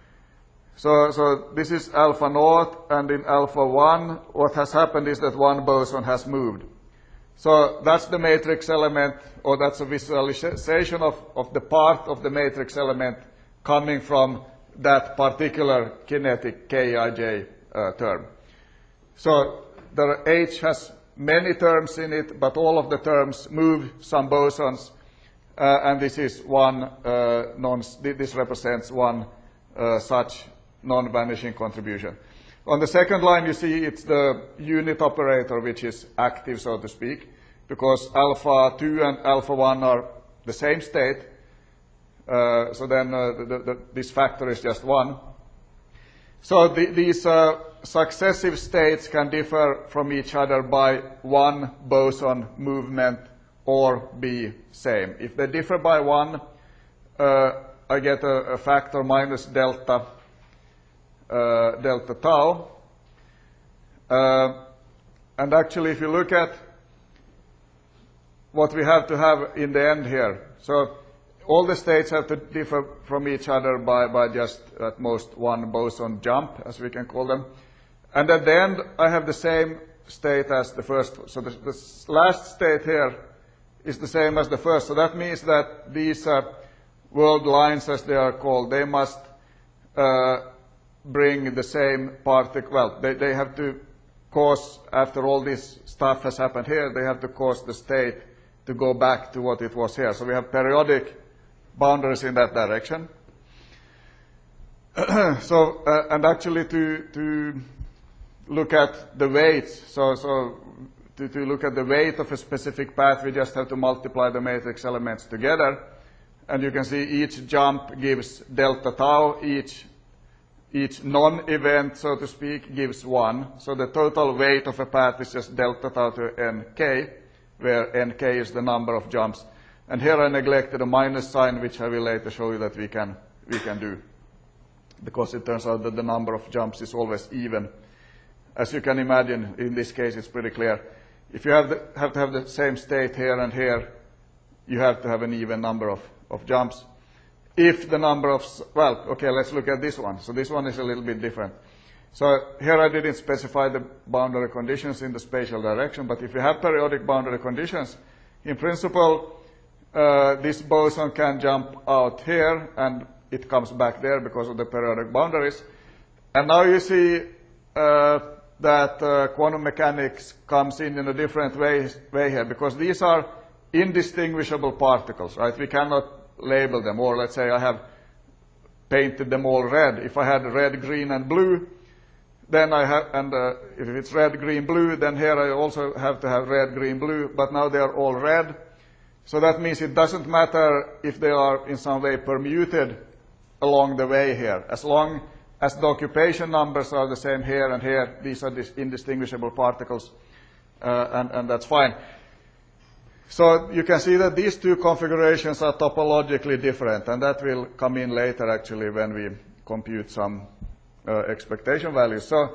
So this is alpha naught, and in alpha 1, what has happened is that one boson has moved. So that's the matrix element, or that's a visualization of the part of the matrix element coming from that particular kinetic Kij term. So the H has many terms in it, but all of the terms move some bosons, and this is one this represents one such non-vanishing contribution. On the second line, you see it's the unit operator which is active, so to speak, because alpha 2 and alpha 1 are the same state. So then this factor is just 1. So these successive states can differ from each other by 1 boson movement or be same. If they differ by 1, I get a factor minus delta. delta tau. And actually, if you look at what we have to have in the end here, so all the states have to differ from each other by just at most one boson jump, as we can call them. And at the end, I have the same state as the first. So the last state here is the same as the first. So that means that these world lines, as they are called, they must bring the same particle. Well, they have to cause, after all this stuff has happened here, they have to cause the state to go back to what it was here. So we have periodic boundaries in that direction. So, and actually to look at the weights, so to look at the weight of a specific path, we just have to multiply the matrix elements together. And you can see each jump gives delta tau, each non-event, so to speak, gives 1. So the total weight of a path is just delta tau to nk, where nk is the number of jumps. And here I neglected a minus sign, which I will later show you that we can do, because it turns out that the number of jumps is always even. As you can imagine, in this case, it's pretty clear. If you have to have the same state here and here, you have to have an even number of jumps. If the number of, well, okay, let's look at this one. So this one is a little bit different. So here I didn't specify the boundary conditions in the spatial direction, but if you have periodic boundary conditions, in principle, this boson can jump out here, and it comes back there because of the periodic boundaries. And now you see that quantum mechanics comes in a different way here, because these are indistinguishable particles, right? We cannot label them, or let's say I have painted them all red. If I had red, green, and blue, then I have, and if it's red, green, blue, then here I also have to have red, green, blue, but now they are all red. So that means it doesn't matter if they are in some way permuted along the way here. As long as the occupation numbers are the same here and here, these are these indistinguishable particles, and that's fine. So you can see that these two configurations are topologically different, and that will come in later actually when we compute some expectation values. So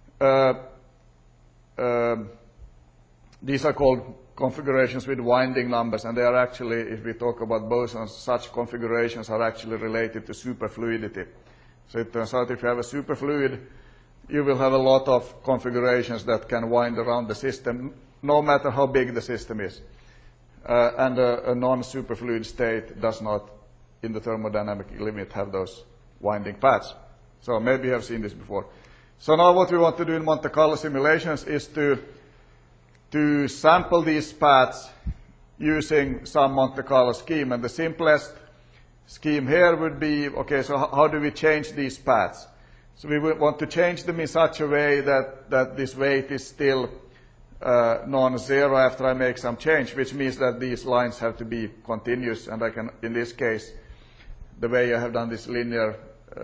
these are called configurations with winding numbers, and they are actually, if we talk about bosons, such configurations are actually related to superfluidity. So it turns out if you have a superfluid, you will have a lot of configurations that can wind around the system, no matter how big the system is. And a non-superfluid state does not, in the thermodynamic limit, have those winding paths. So maybe you have seen this before. So now what we want to do in Monte Carlo simulations is to sample these paths using some Monte Carlo scheme. And the simplest scheme here would be, okay, so how do we change these paths? So we would want to change them in such a way that this weight is still non-zero after I make some change, which means that these lines have to be continuous, and I can, in this case, the way I have done this linear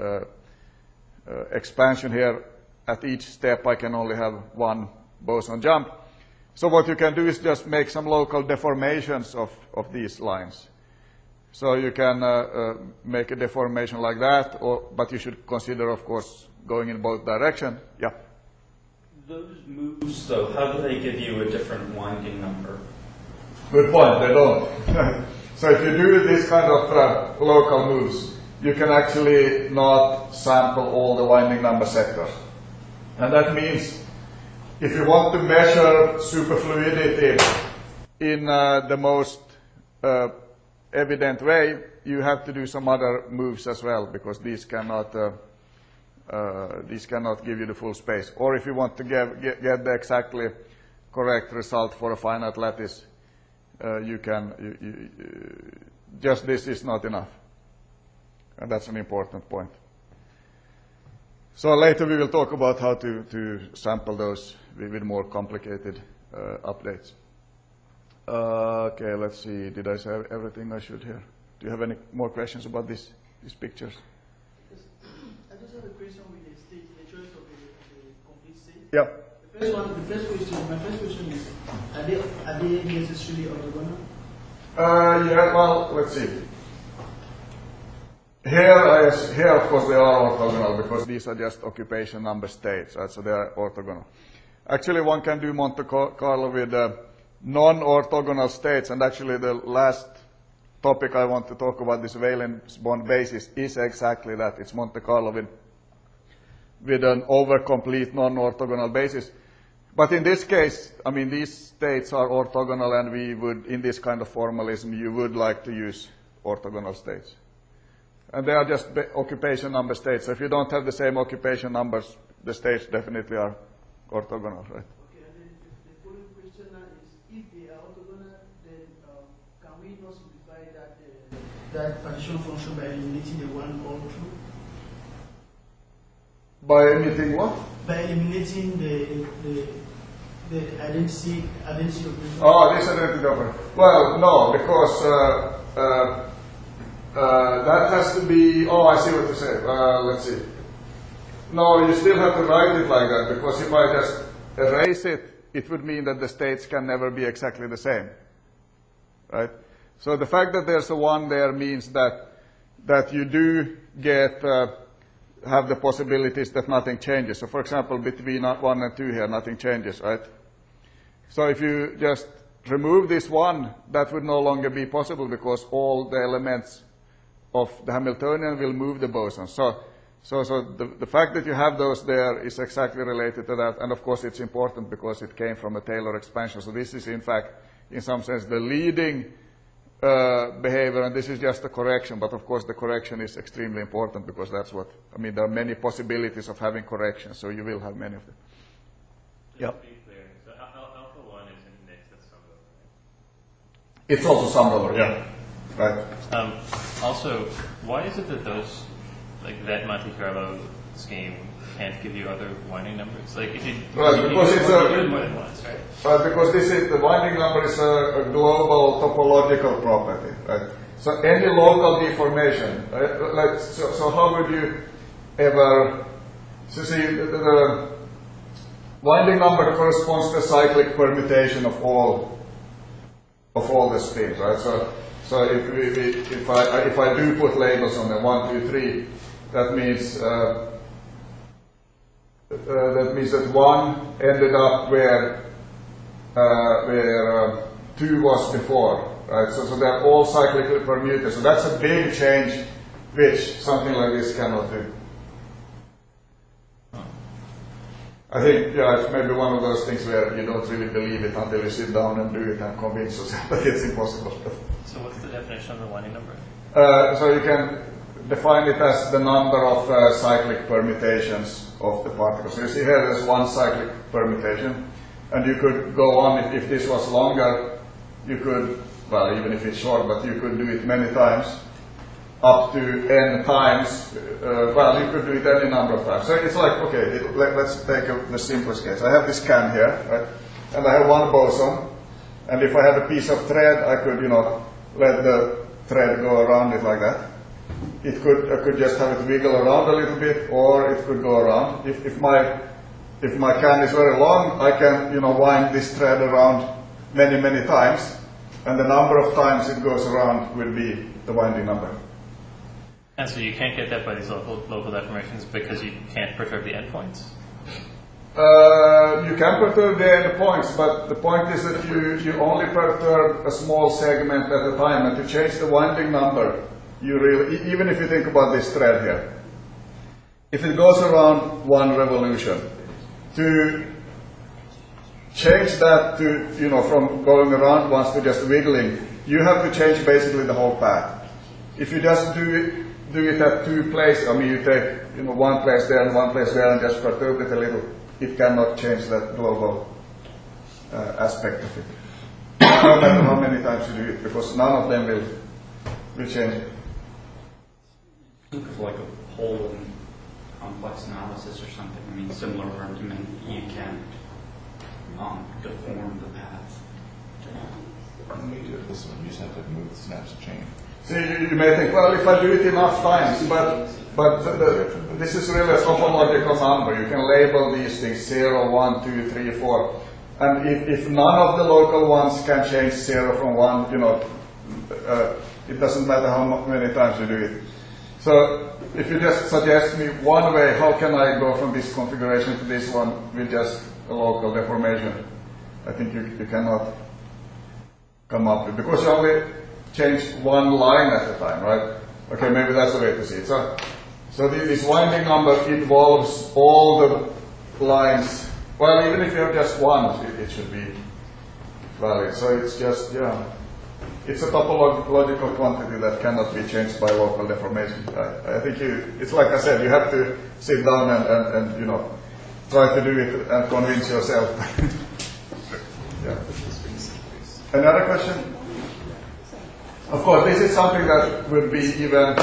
expansion here, at each step I can only have one boson jump. So what you can do is just make some local deformations of these lines. So you can make a deformation like that, but you should consider, of course, going in both directions. Yeah. Those moves, though, how do they give you a different winding number? Good point, they don't. So if you do this kind of local moves, you can actually not sample all the winding number sectors. And that means if you want to measure superfluidity in the most evident way, you have to do some other moves as well, because these cannot give you the full space. Or if you want to get the exactly correct result for a finite lattice, just this is not enough. And that's an important point. So later we will talk about how to sample those with more complicated updates. Okay, let's see. Did I say everything I should here? Do you have any more questions about these pictures? I just have a question with the state, the choice of the complete state. Yeah. My first question is, are they necessarily orthogonal? Yeah, well, let's see. Here, of course, they are orthogonal because these are just occupation number states, right? So they are orthogonal. Actually, one can do Monte Carlo with non-orthogonal states, and actually the last topic I want to talk about, this valence bond basis, is exactly that. It's Monte Carlo with an over-complete non-orthogonal basis. But in this case, I mean, these states are orthogonal, and we would, in this kind of formalism, you would like to use orthogonal states. And they are just occupation number states. So if you don't have the same occupation numbers, the states definitely are orthogonal, right? Okay, and then the following question now is, if they are orthogonal, then can we not simplify that partition function by eliminating the one all through? By anything what? By eliminating the identity operator. Oh, this identity operator. Well, no, because that has to be, oh, I see what you say. Let's see. No, you still have to write it like that, because if I just erase it, it would mean that the states can never be exactly the same, right? So the fact that there's a 1 there means that you do get, have the possibilities that nothing changes. So for example, between 1 and 2 here, nothing changes, right? So if you just remove this 1, that would no longer be possible because all the elements of the Hamiltonian will move the boson. So the fact that you have those there is exactly related to that. And of course, it's important because it came from a Taylor expansion. So this is, in fact, in some sense, the leading behavior, and this is just a correction. But of course, the correction is extremely important because that's what, I mean, there are many possibilities of having corrections, so you will have many of them. Just to be clear, so alpha 1 is indexed as sum over, right? It's also sum over, yeah. Right. Also, why is it that those, like that Monte Carlo scheme, can't give you other winding numbers? Like, if you, right, because it's more than once, right? Right, because this is, the winding number is a global topological property, right? So any local deformation, right? So how would you ever, so see, the winding number corresponds to the cyclic permutation of all the spins, right? So if I do put labels on them, 1, 2, 3, that means that 1 ended up where 2 was before, right? So they're all cyclically permuted. So that's a big change, which something like this cannot do. I think, yeah, it's maybe one of those things where you don't really believe it until you sit down and do it and convince yourself that it's impossible. So what's the definition of the winding number? So you can define it as the number of cyclic permutations of the particles. So you see here there's 1 cyclic permutation, and you could go on, if this was longer, you could, well, even if it's short, but you could do it many times, up to n times. Well, you could do it any number of times. So it's like, okay, let's take the simplest case. I have this can here, right? And I have 1 boson, and if I had a piece of thread, I could, let the thread go around it like that. I could just have it wiggle around a little bit, or it could go around. If my can is very long, I can, wind this thread around many, many times, and the number of times it goes around will be the winding number. And so you can't get that by these local deformations because you can't perturb the endpoints? You can perturb the endpoints, but the point is that you only perturb a small segment at a time, and to change the winding number, you really, even if you think about this thread here, if it goes around 1 revolution, to change that to, from going around once to just wiggling, you have to change basically the whole path. If you just do it at 2 places, I mean, you take, 1 place there and 1 place there and just perturb it a little, it cannot change that global aspect of it. No matter how many times you do it, because none of them will change it. Think of like a pole in complex analysis or something. I mean, similar argument, you can deform the path. When you do it this one, you just have to move the synapse chain. See, you may think, well, if I do it enough times, but this is really a topological number. You can label these things 0, 1, 2, 3, 4. And if none of the local ones can change 0 from 1, it doesn't matter how many times you do it. So if you just suggest me one way, how can I go from this configuration to this one with just a local deformation? I think you cannot come up with, because you only change one line at a time, right? Okay, maybe that's the way to see it. So this winding number involves all the lines. Well, even if you have just one, it should be valid. So it's just, yeah, it's a topological quantity that cannot be changed by local deformation. I think it's like I said, you have to sit down and you know, try to do it and convince yourself. Yeah. Any other question? Of course, this is something that would be even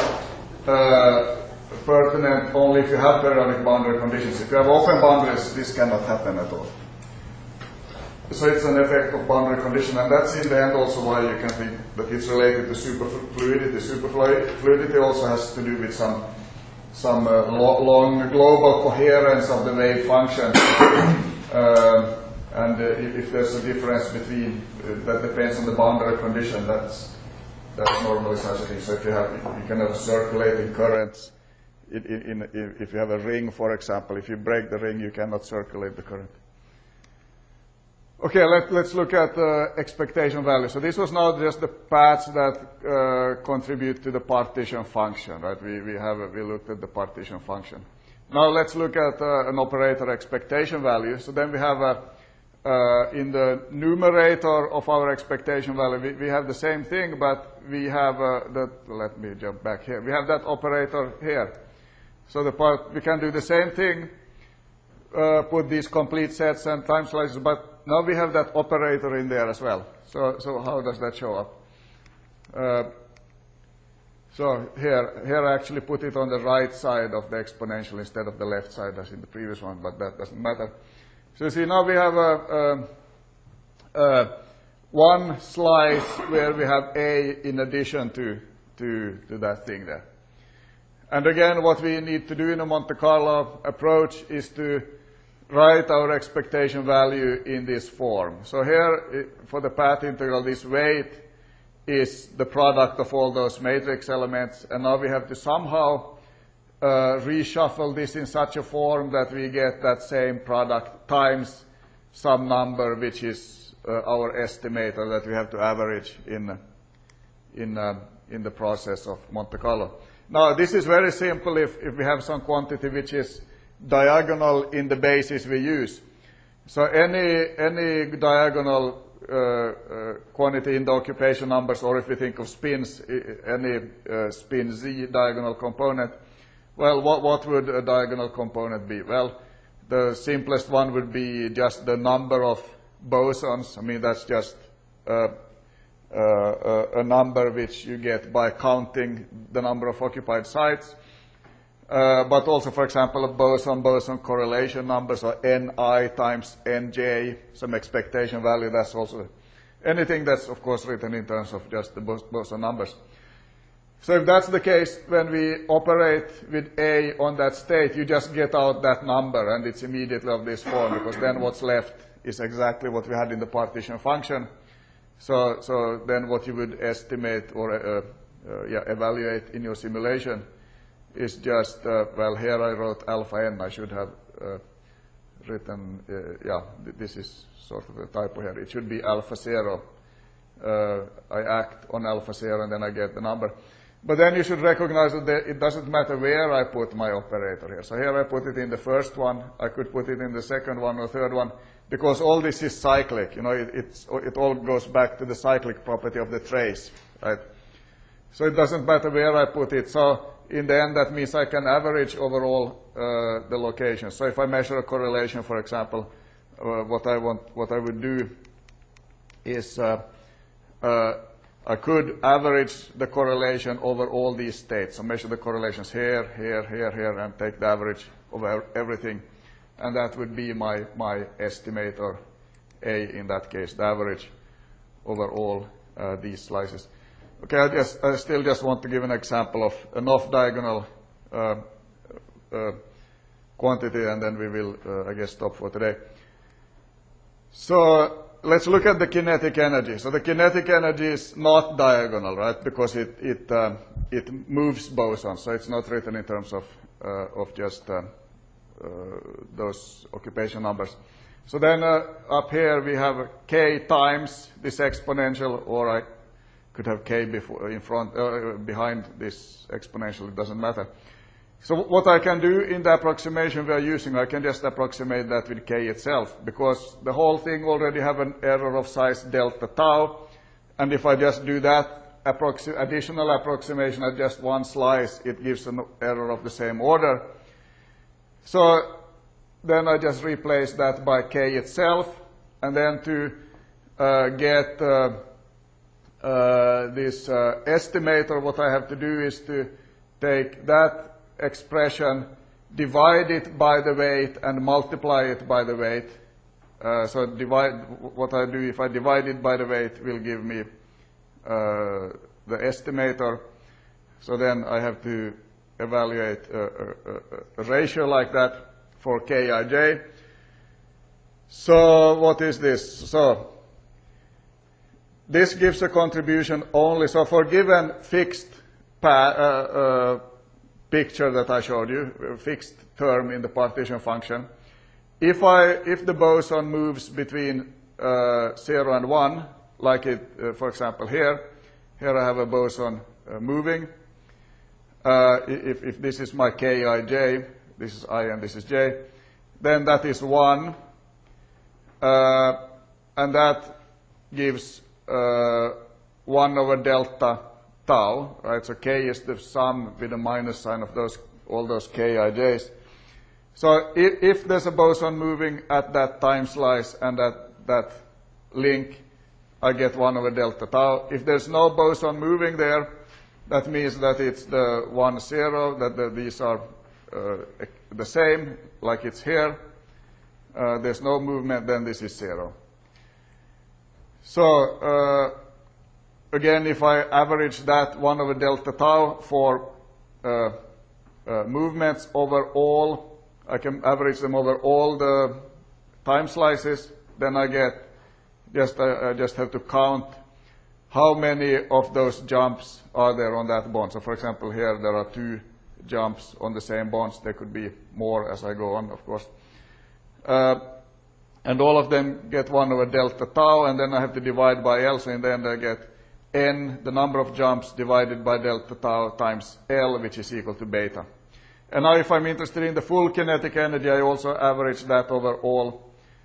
pertinent only if you have periodic boundary conditions. If you have open boundaries, this cannot happen at all. So it's an effect of boundary condition, and that's in the end also why you can think that it's related to superfluidity. Superfluidity also has to do with some long global coherence of the wave function. And if there's a difference between, that depends on the boundary condition, that's normally such a thing. So if you can have circulating currents, if you have a ring, for example, if you break the ring, you cannot circulate the current. Okay, let's look at expectation value. So this was now just the paths that contribute to the partition function, right? We looked at the partition function. Now let's look at an operator expectation value. So then we have in the numerator of our expectation value, we have the same thing, but we have let me jump back here. We have that operator here. So we can do the same thing, put these complete sets and time slices, but now we have that operator in there as well. So how does that show up? So here I actually put it on the right side of the exponential instead of the left side as in the previous one, but that doesn't matter. So you see, now we have one slice where we have A in addition to that thing there. And again, what we need to do in a Monte Carlo approach is to write our expectation value in this form. So here, for the path integral, this weight is the product of all those matrix elements, and now we have to somehow reshuffle this in such a form that we get that same product times some number, which is our estimator that we have to average in the process of Monte Carlo. Now, this is very simple if we have some quantity which is diagonal in the basis we use. So any diagonal quantity in the occupation numbers, or if we think of spins, any spin z diagonal component, well, what would a diagonal component be? Well, the simplest one would be just the number of bosons. I mean, that's just a number which you get by counting the number of occupied sites. But also, for example, a boson correlation number, so Ni times Nj, some expectation value, that's also anything that's, of course, written in terms of just the boson numbers. So if that's the case, when we operate with A on that state, you just get out that number, and it's immediately of this form, because then what's left is exactly what we had in the partition function. So then what you would estimate or evaluate in your simulation is just, well, here I wrote alpha n. I should have written, this is sort of a typo here. It should be alpha 0. I act on alpha 0, and then I get the number. But then you should recognize that it doesn't matter where I put my operator here. So here I put it in the first one. I could put it in the second one or third one, because all this is cyclic. You know, it all goes back to the cyclic property of the trace, right? So it doesn't matter where I put it. So in the end, that means I can average over all the locations. So if I measure a correlation, for example, what I would do is I could average the correlation over all these states. So measure the correlations here, here, here, here, and take the average over everything. And that would be my estimator A in that case, the average over all these slices. Okay, I still just want to give an example of an off-diagonal quantity, and then we will, I guess, stop for today. So let's look at the kinetic energy. So the kinetic energy is not diagonal, right? Because it moves bosons, so it's not written in terms of just those occupation numbers. So then up here we have k times this exponential, or I could have k before, in front, behind this exponential. It doesn't matter. So what I can do in the approximation we are using, I can just approximate that with k itself, because the whole thing already have an error of size delta tau, and if I just do that additional approximation at just one slice, it gives an error of the same order. So then I just replace that by k itself, and then to get this estimator, what I have to do is to take that expression, divide it by the weight, and multiply it by the weight. So what I do, if I divide it by the weight, will give me the estimator. So then I have to evaluate a ratio like that for Kij. So what is this? So this gives a contribution only. So for given fixed picture that I showed you, a fixed term in the partition function, if the boson moves between 0 and 1, like it, for example, here I have a boson moving. If this is my Kij, this is I and this is j, then that is 1, and that gives 1 over delta tau, right? So k is the sum with a minus sign of all those Kij's. So if there's a boson moving at that time slice and at that link, I get 1 over delta tau. If there's no boson moving there, that means that it's the 1, 0, that these are the same, like it's here. There's no movement, then this is 0. So again, if I average that 1 over delta tau for movements over all, I can average them over all the time slices, then I get, I just have to count how many of those jumps are there on that bond. So for example, here there are 2 jumps on the same bonds. There could be more as I go on, of course. And all of them get 1 over delta tau, and then I have to divide by L, so in the end I get n, the number of jumps, divided by delta tau times L, which is equal to beta. And now if I'm interested in the full kinetic energy, I also average that over all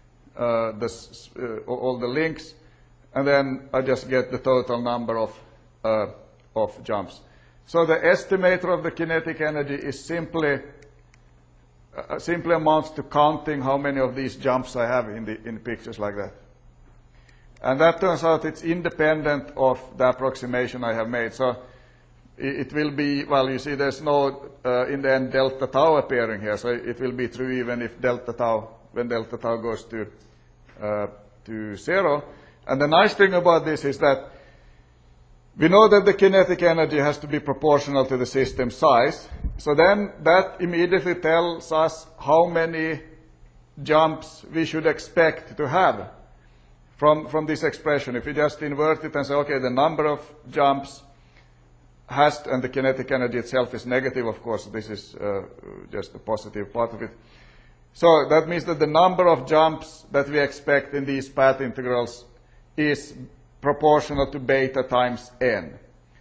the links, and then I just get the total number of jumps. So the estimator of the kinetic energy is simply amounts to counting how many of these jumps I have in pictures like that. And that turns out it's independent of the approximation I have made. So it will be, well, you see there's no, in the end, delta tau appearing here. So it will be true even if delta tau, when delta tau goes to 0. And the nice thing about this is that we know that the kinetic energy has to be proportional to the system size. So then that immediately tells us how many jumps we should expect to have from this expression. If you just invert it and say, okay, the number of jumps has, and the kinetic energy itself is negative, of course, this is just the positive part of it. So that means that the number of jumps that we expect in these path integrals is proportional to beta times n.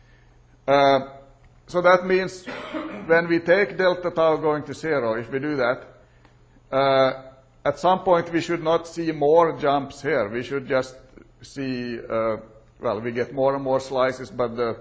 So that means when we take delta tau going to 0, if we do that, at some point we should not see more jumps here. We should just see, well, we get more and more slices, but the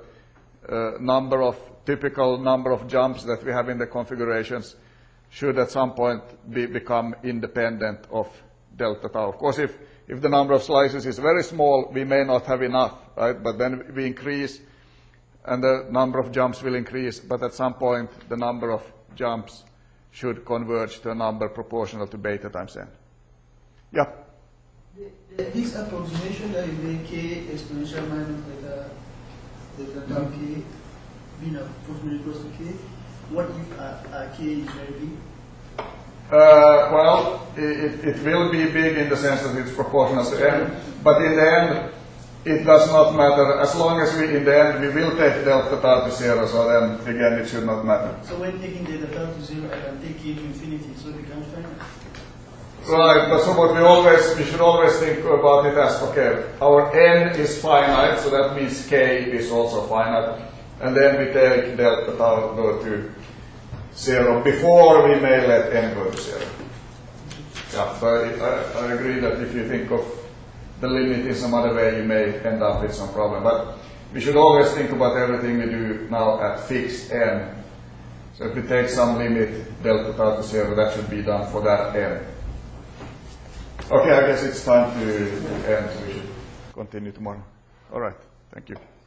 typical number of jumps that we have in the configurations should at some point become independent of delta tau. Of course, if the number of slices is very small, we may not have enough, right? But then we increase, and the number of jumps will increase, but at some point, the number of jumps should converge to a number proportional to beta times n. Yeah? This approximation that you make, k exponential minus delta tau k being approximately close to k, what if k is very big? Well, it will be big in the sense that it's proportional to n, but in the end, it does not matter. As long as we, in the end, we will take delta tau to 0, so then, again, it should not matter. So when taking delta tau to 0, I can take it to infinity, so it becomes finite. Right, but so what we should always think about it as, okay, our n is finite, so that means k is also finite, and then we take delta tau go to 0 before we may let n go to 0. Yeah, so I agree that if you think of the limit in some other way, you may end up with some problem. But we should always think about everything we do now at fixed n. So if we take some limit delta tau to 0, that should be done for that n. Okay, I guess it's time to end, so we should continue tomorrow. All right, thank you.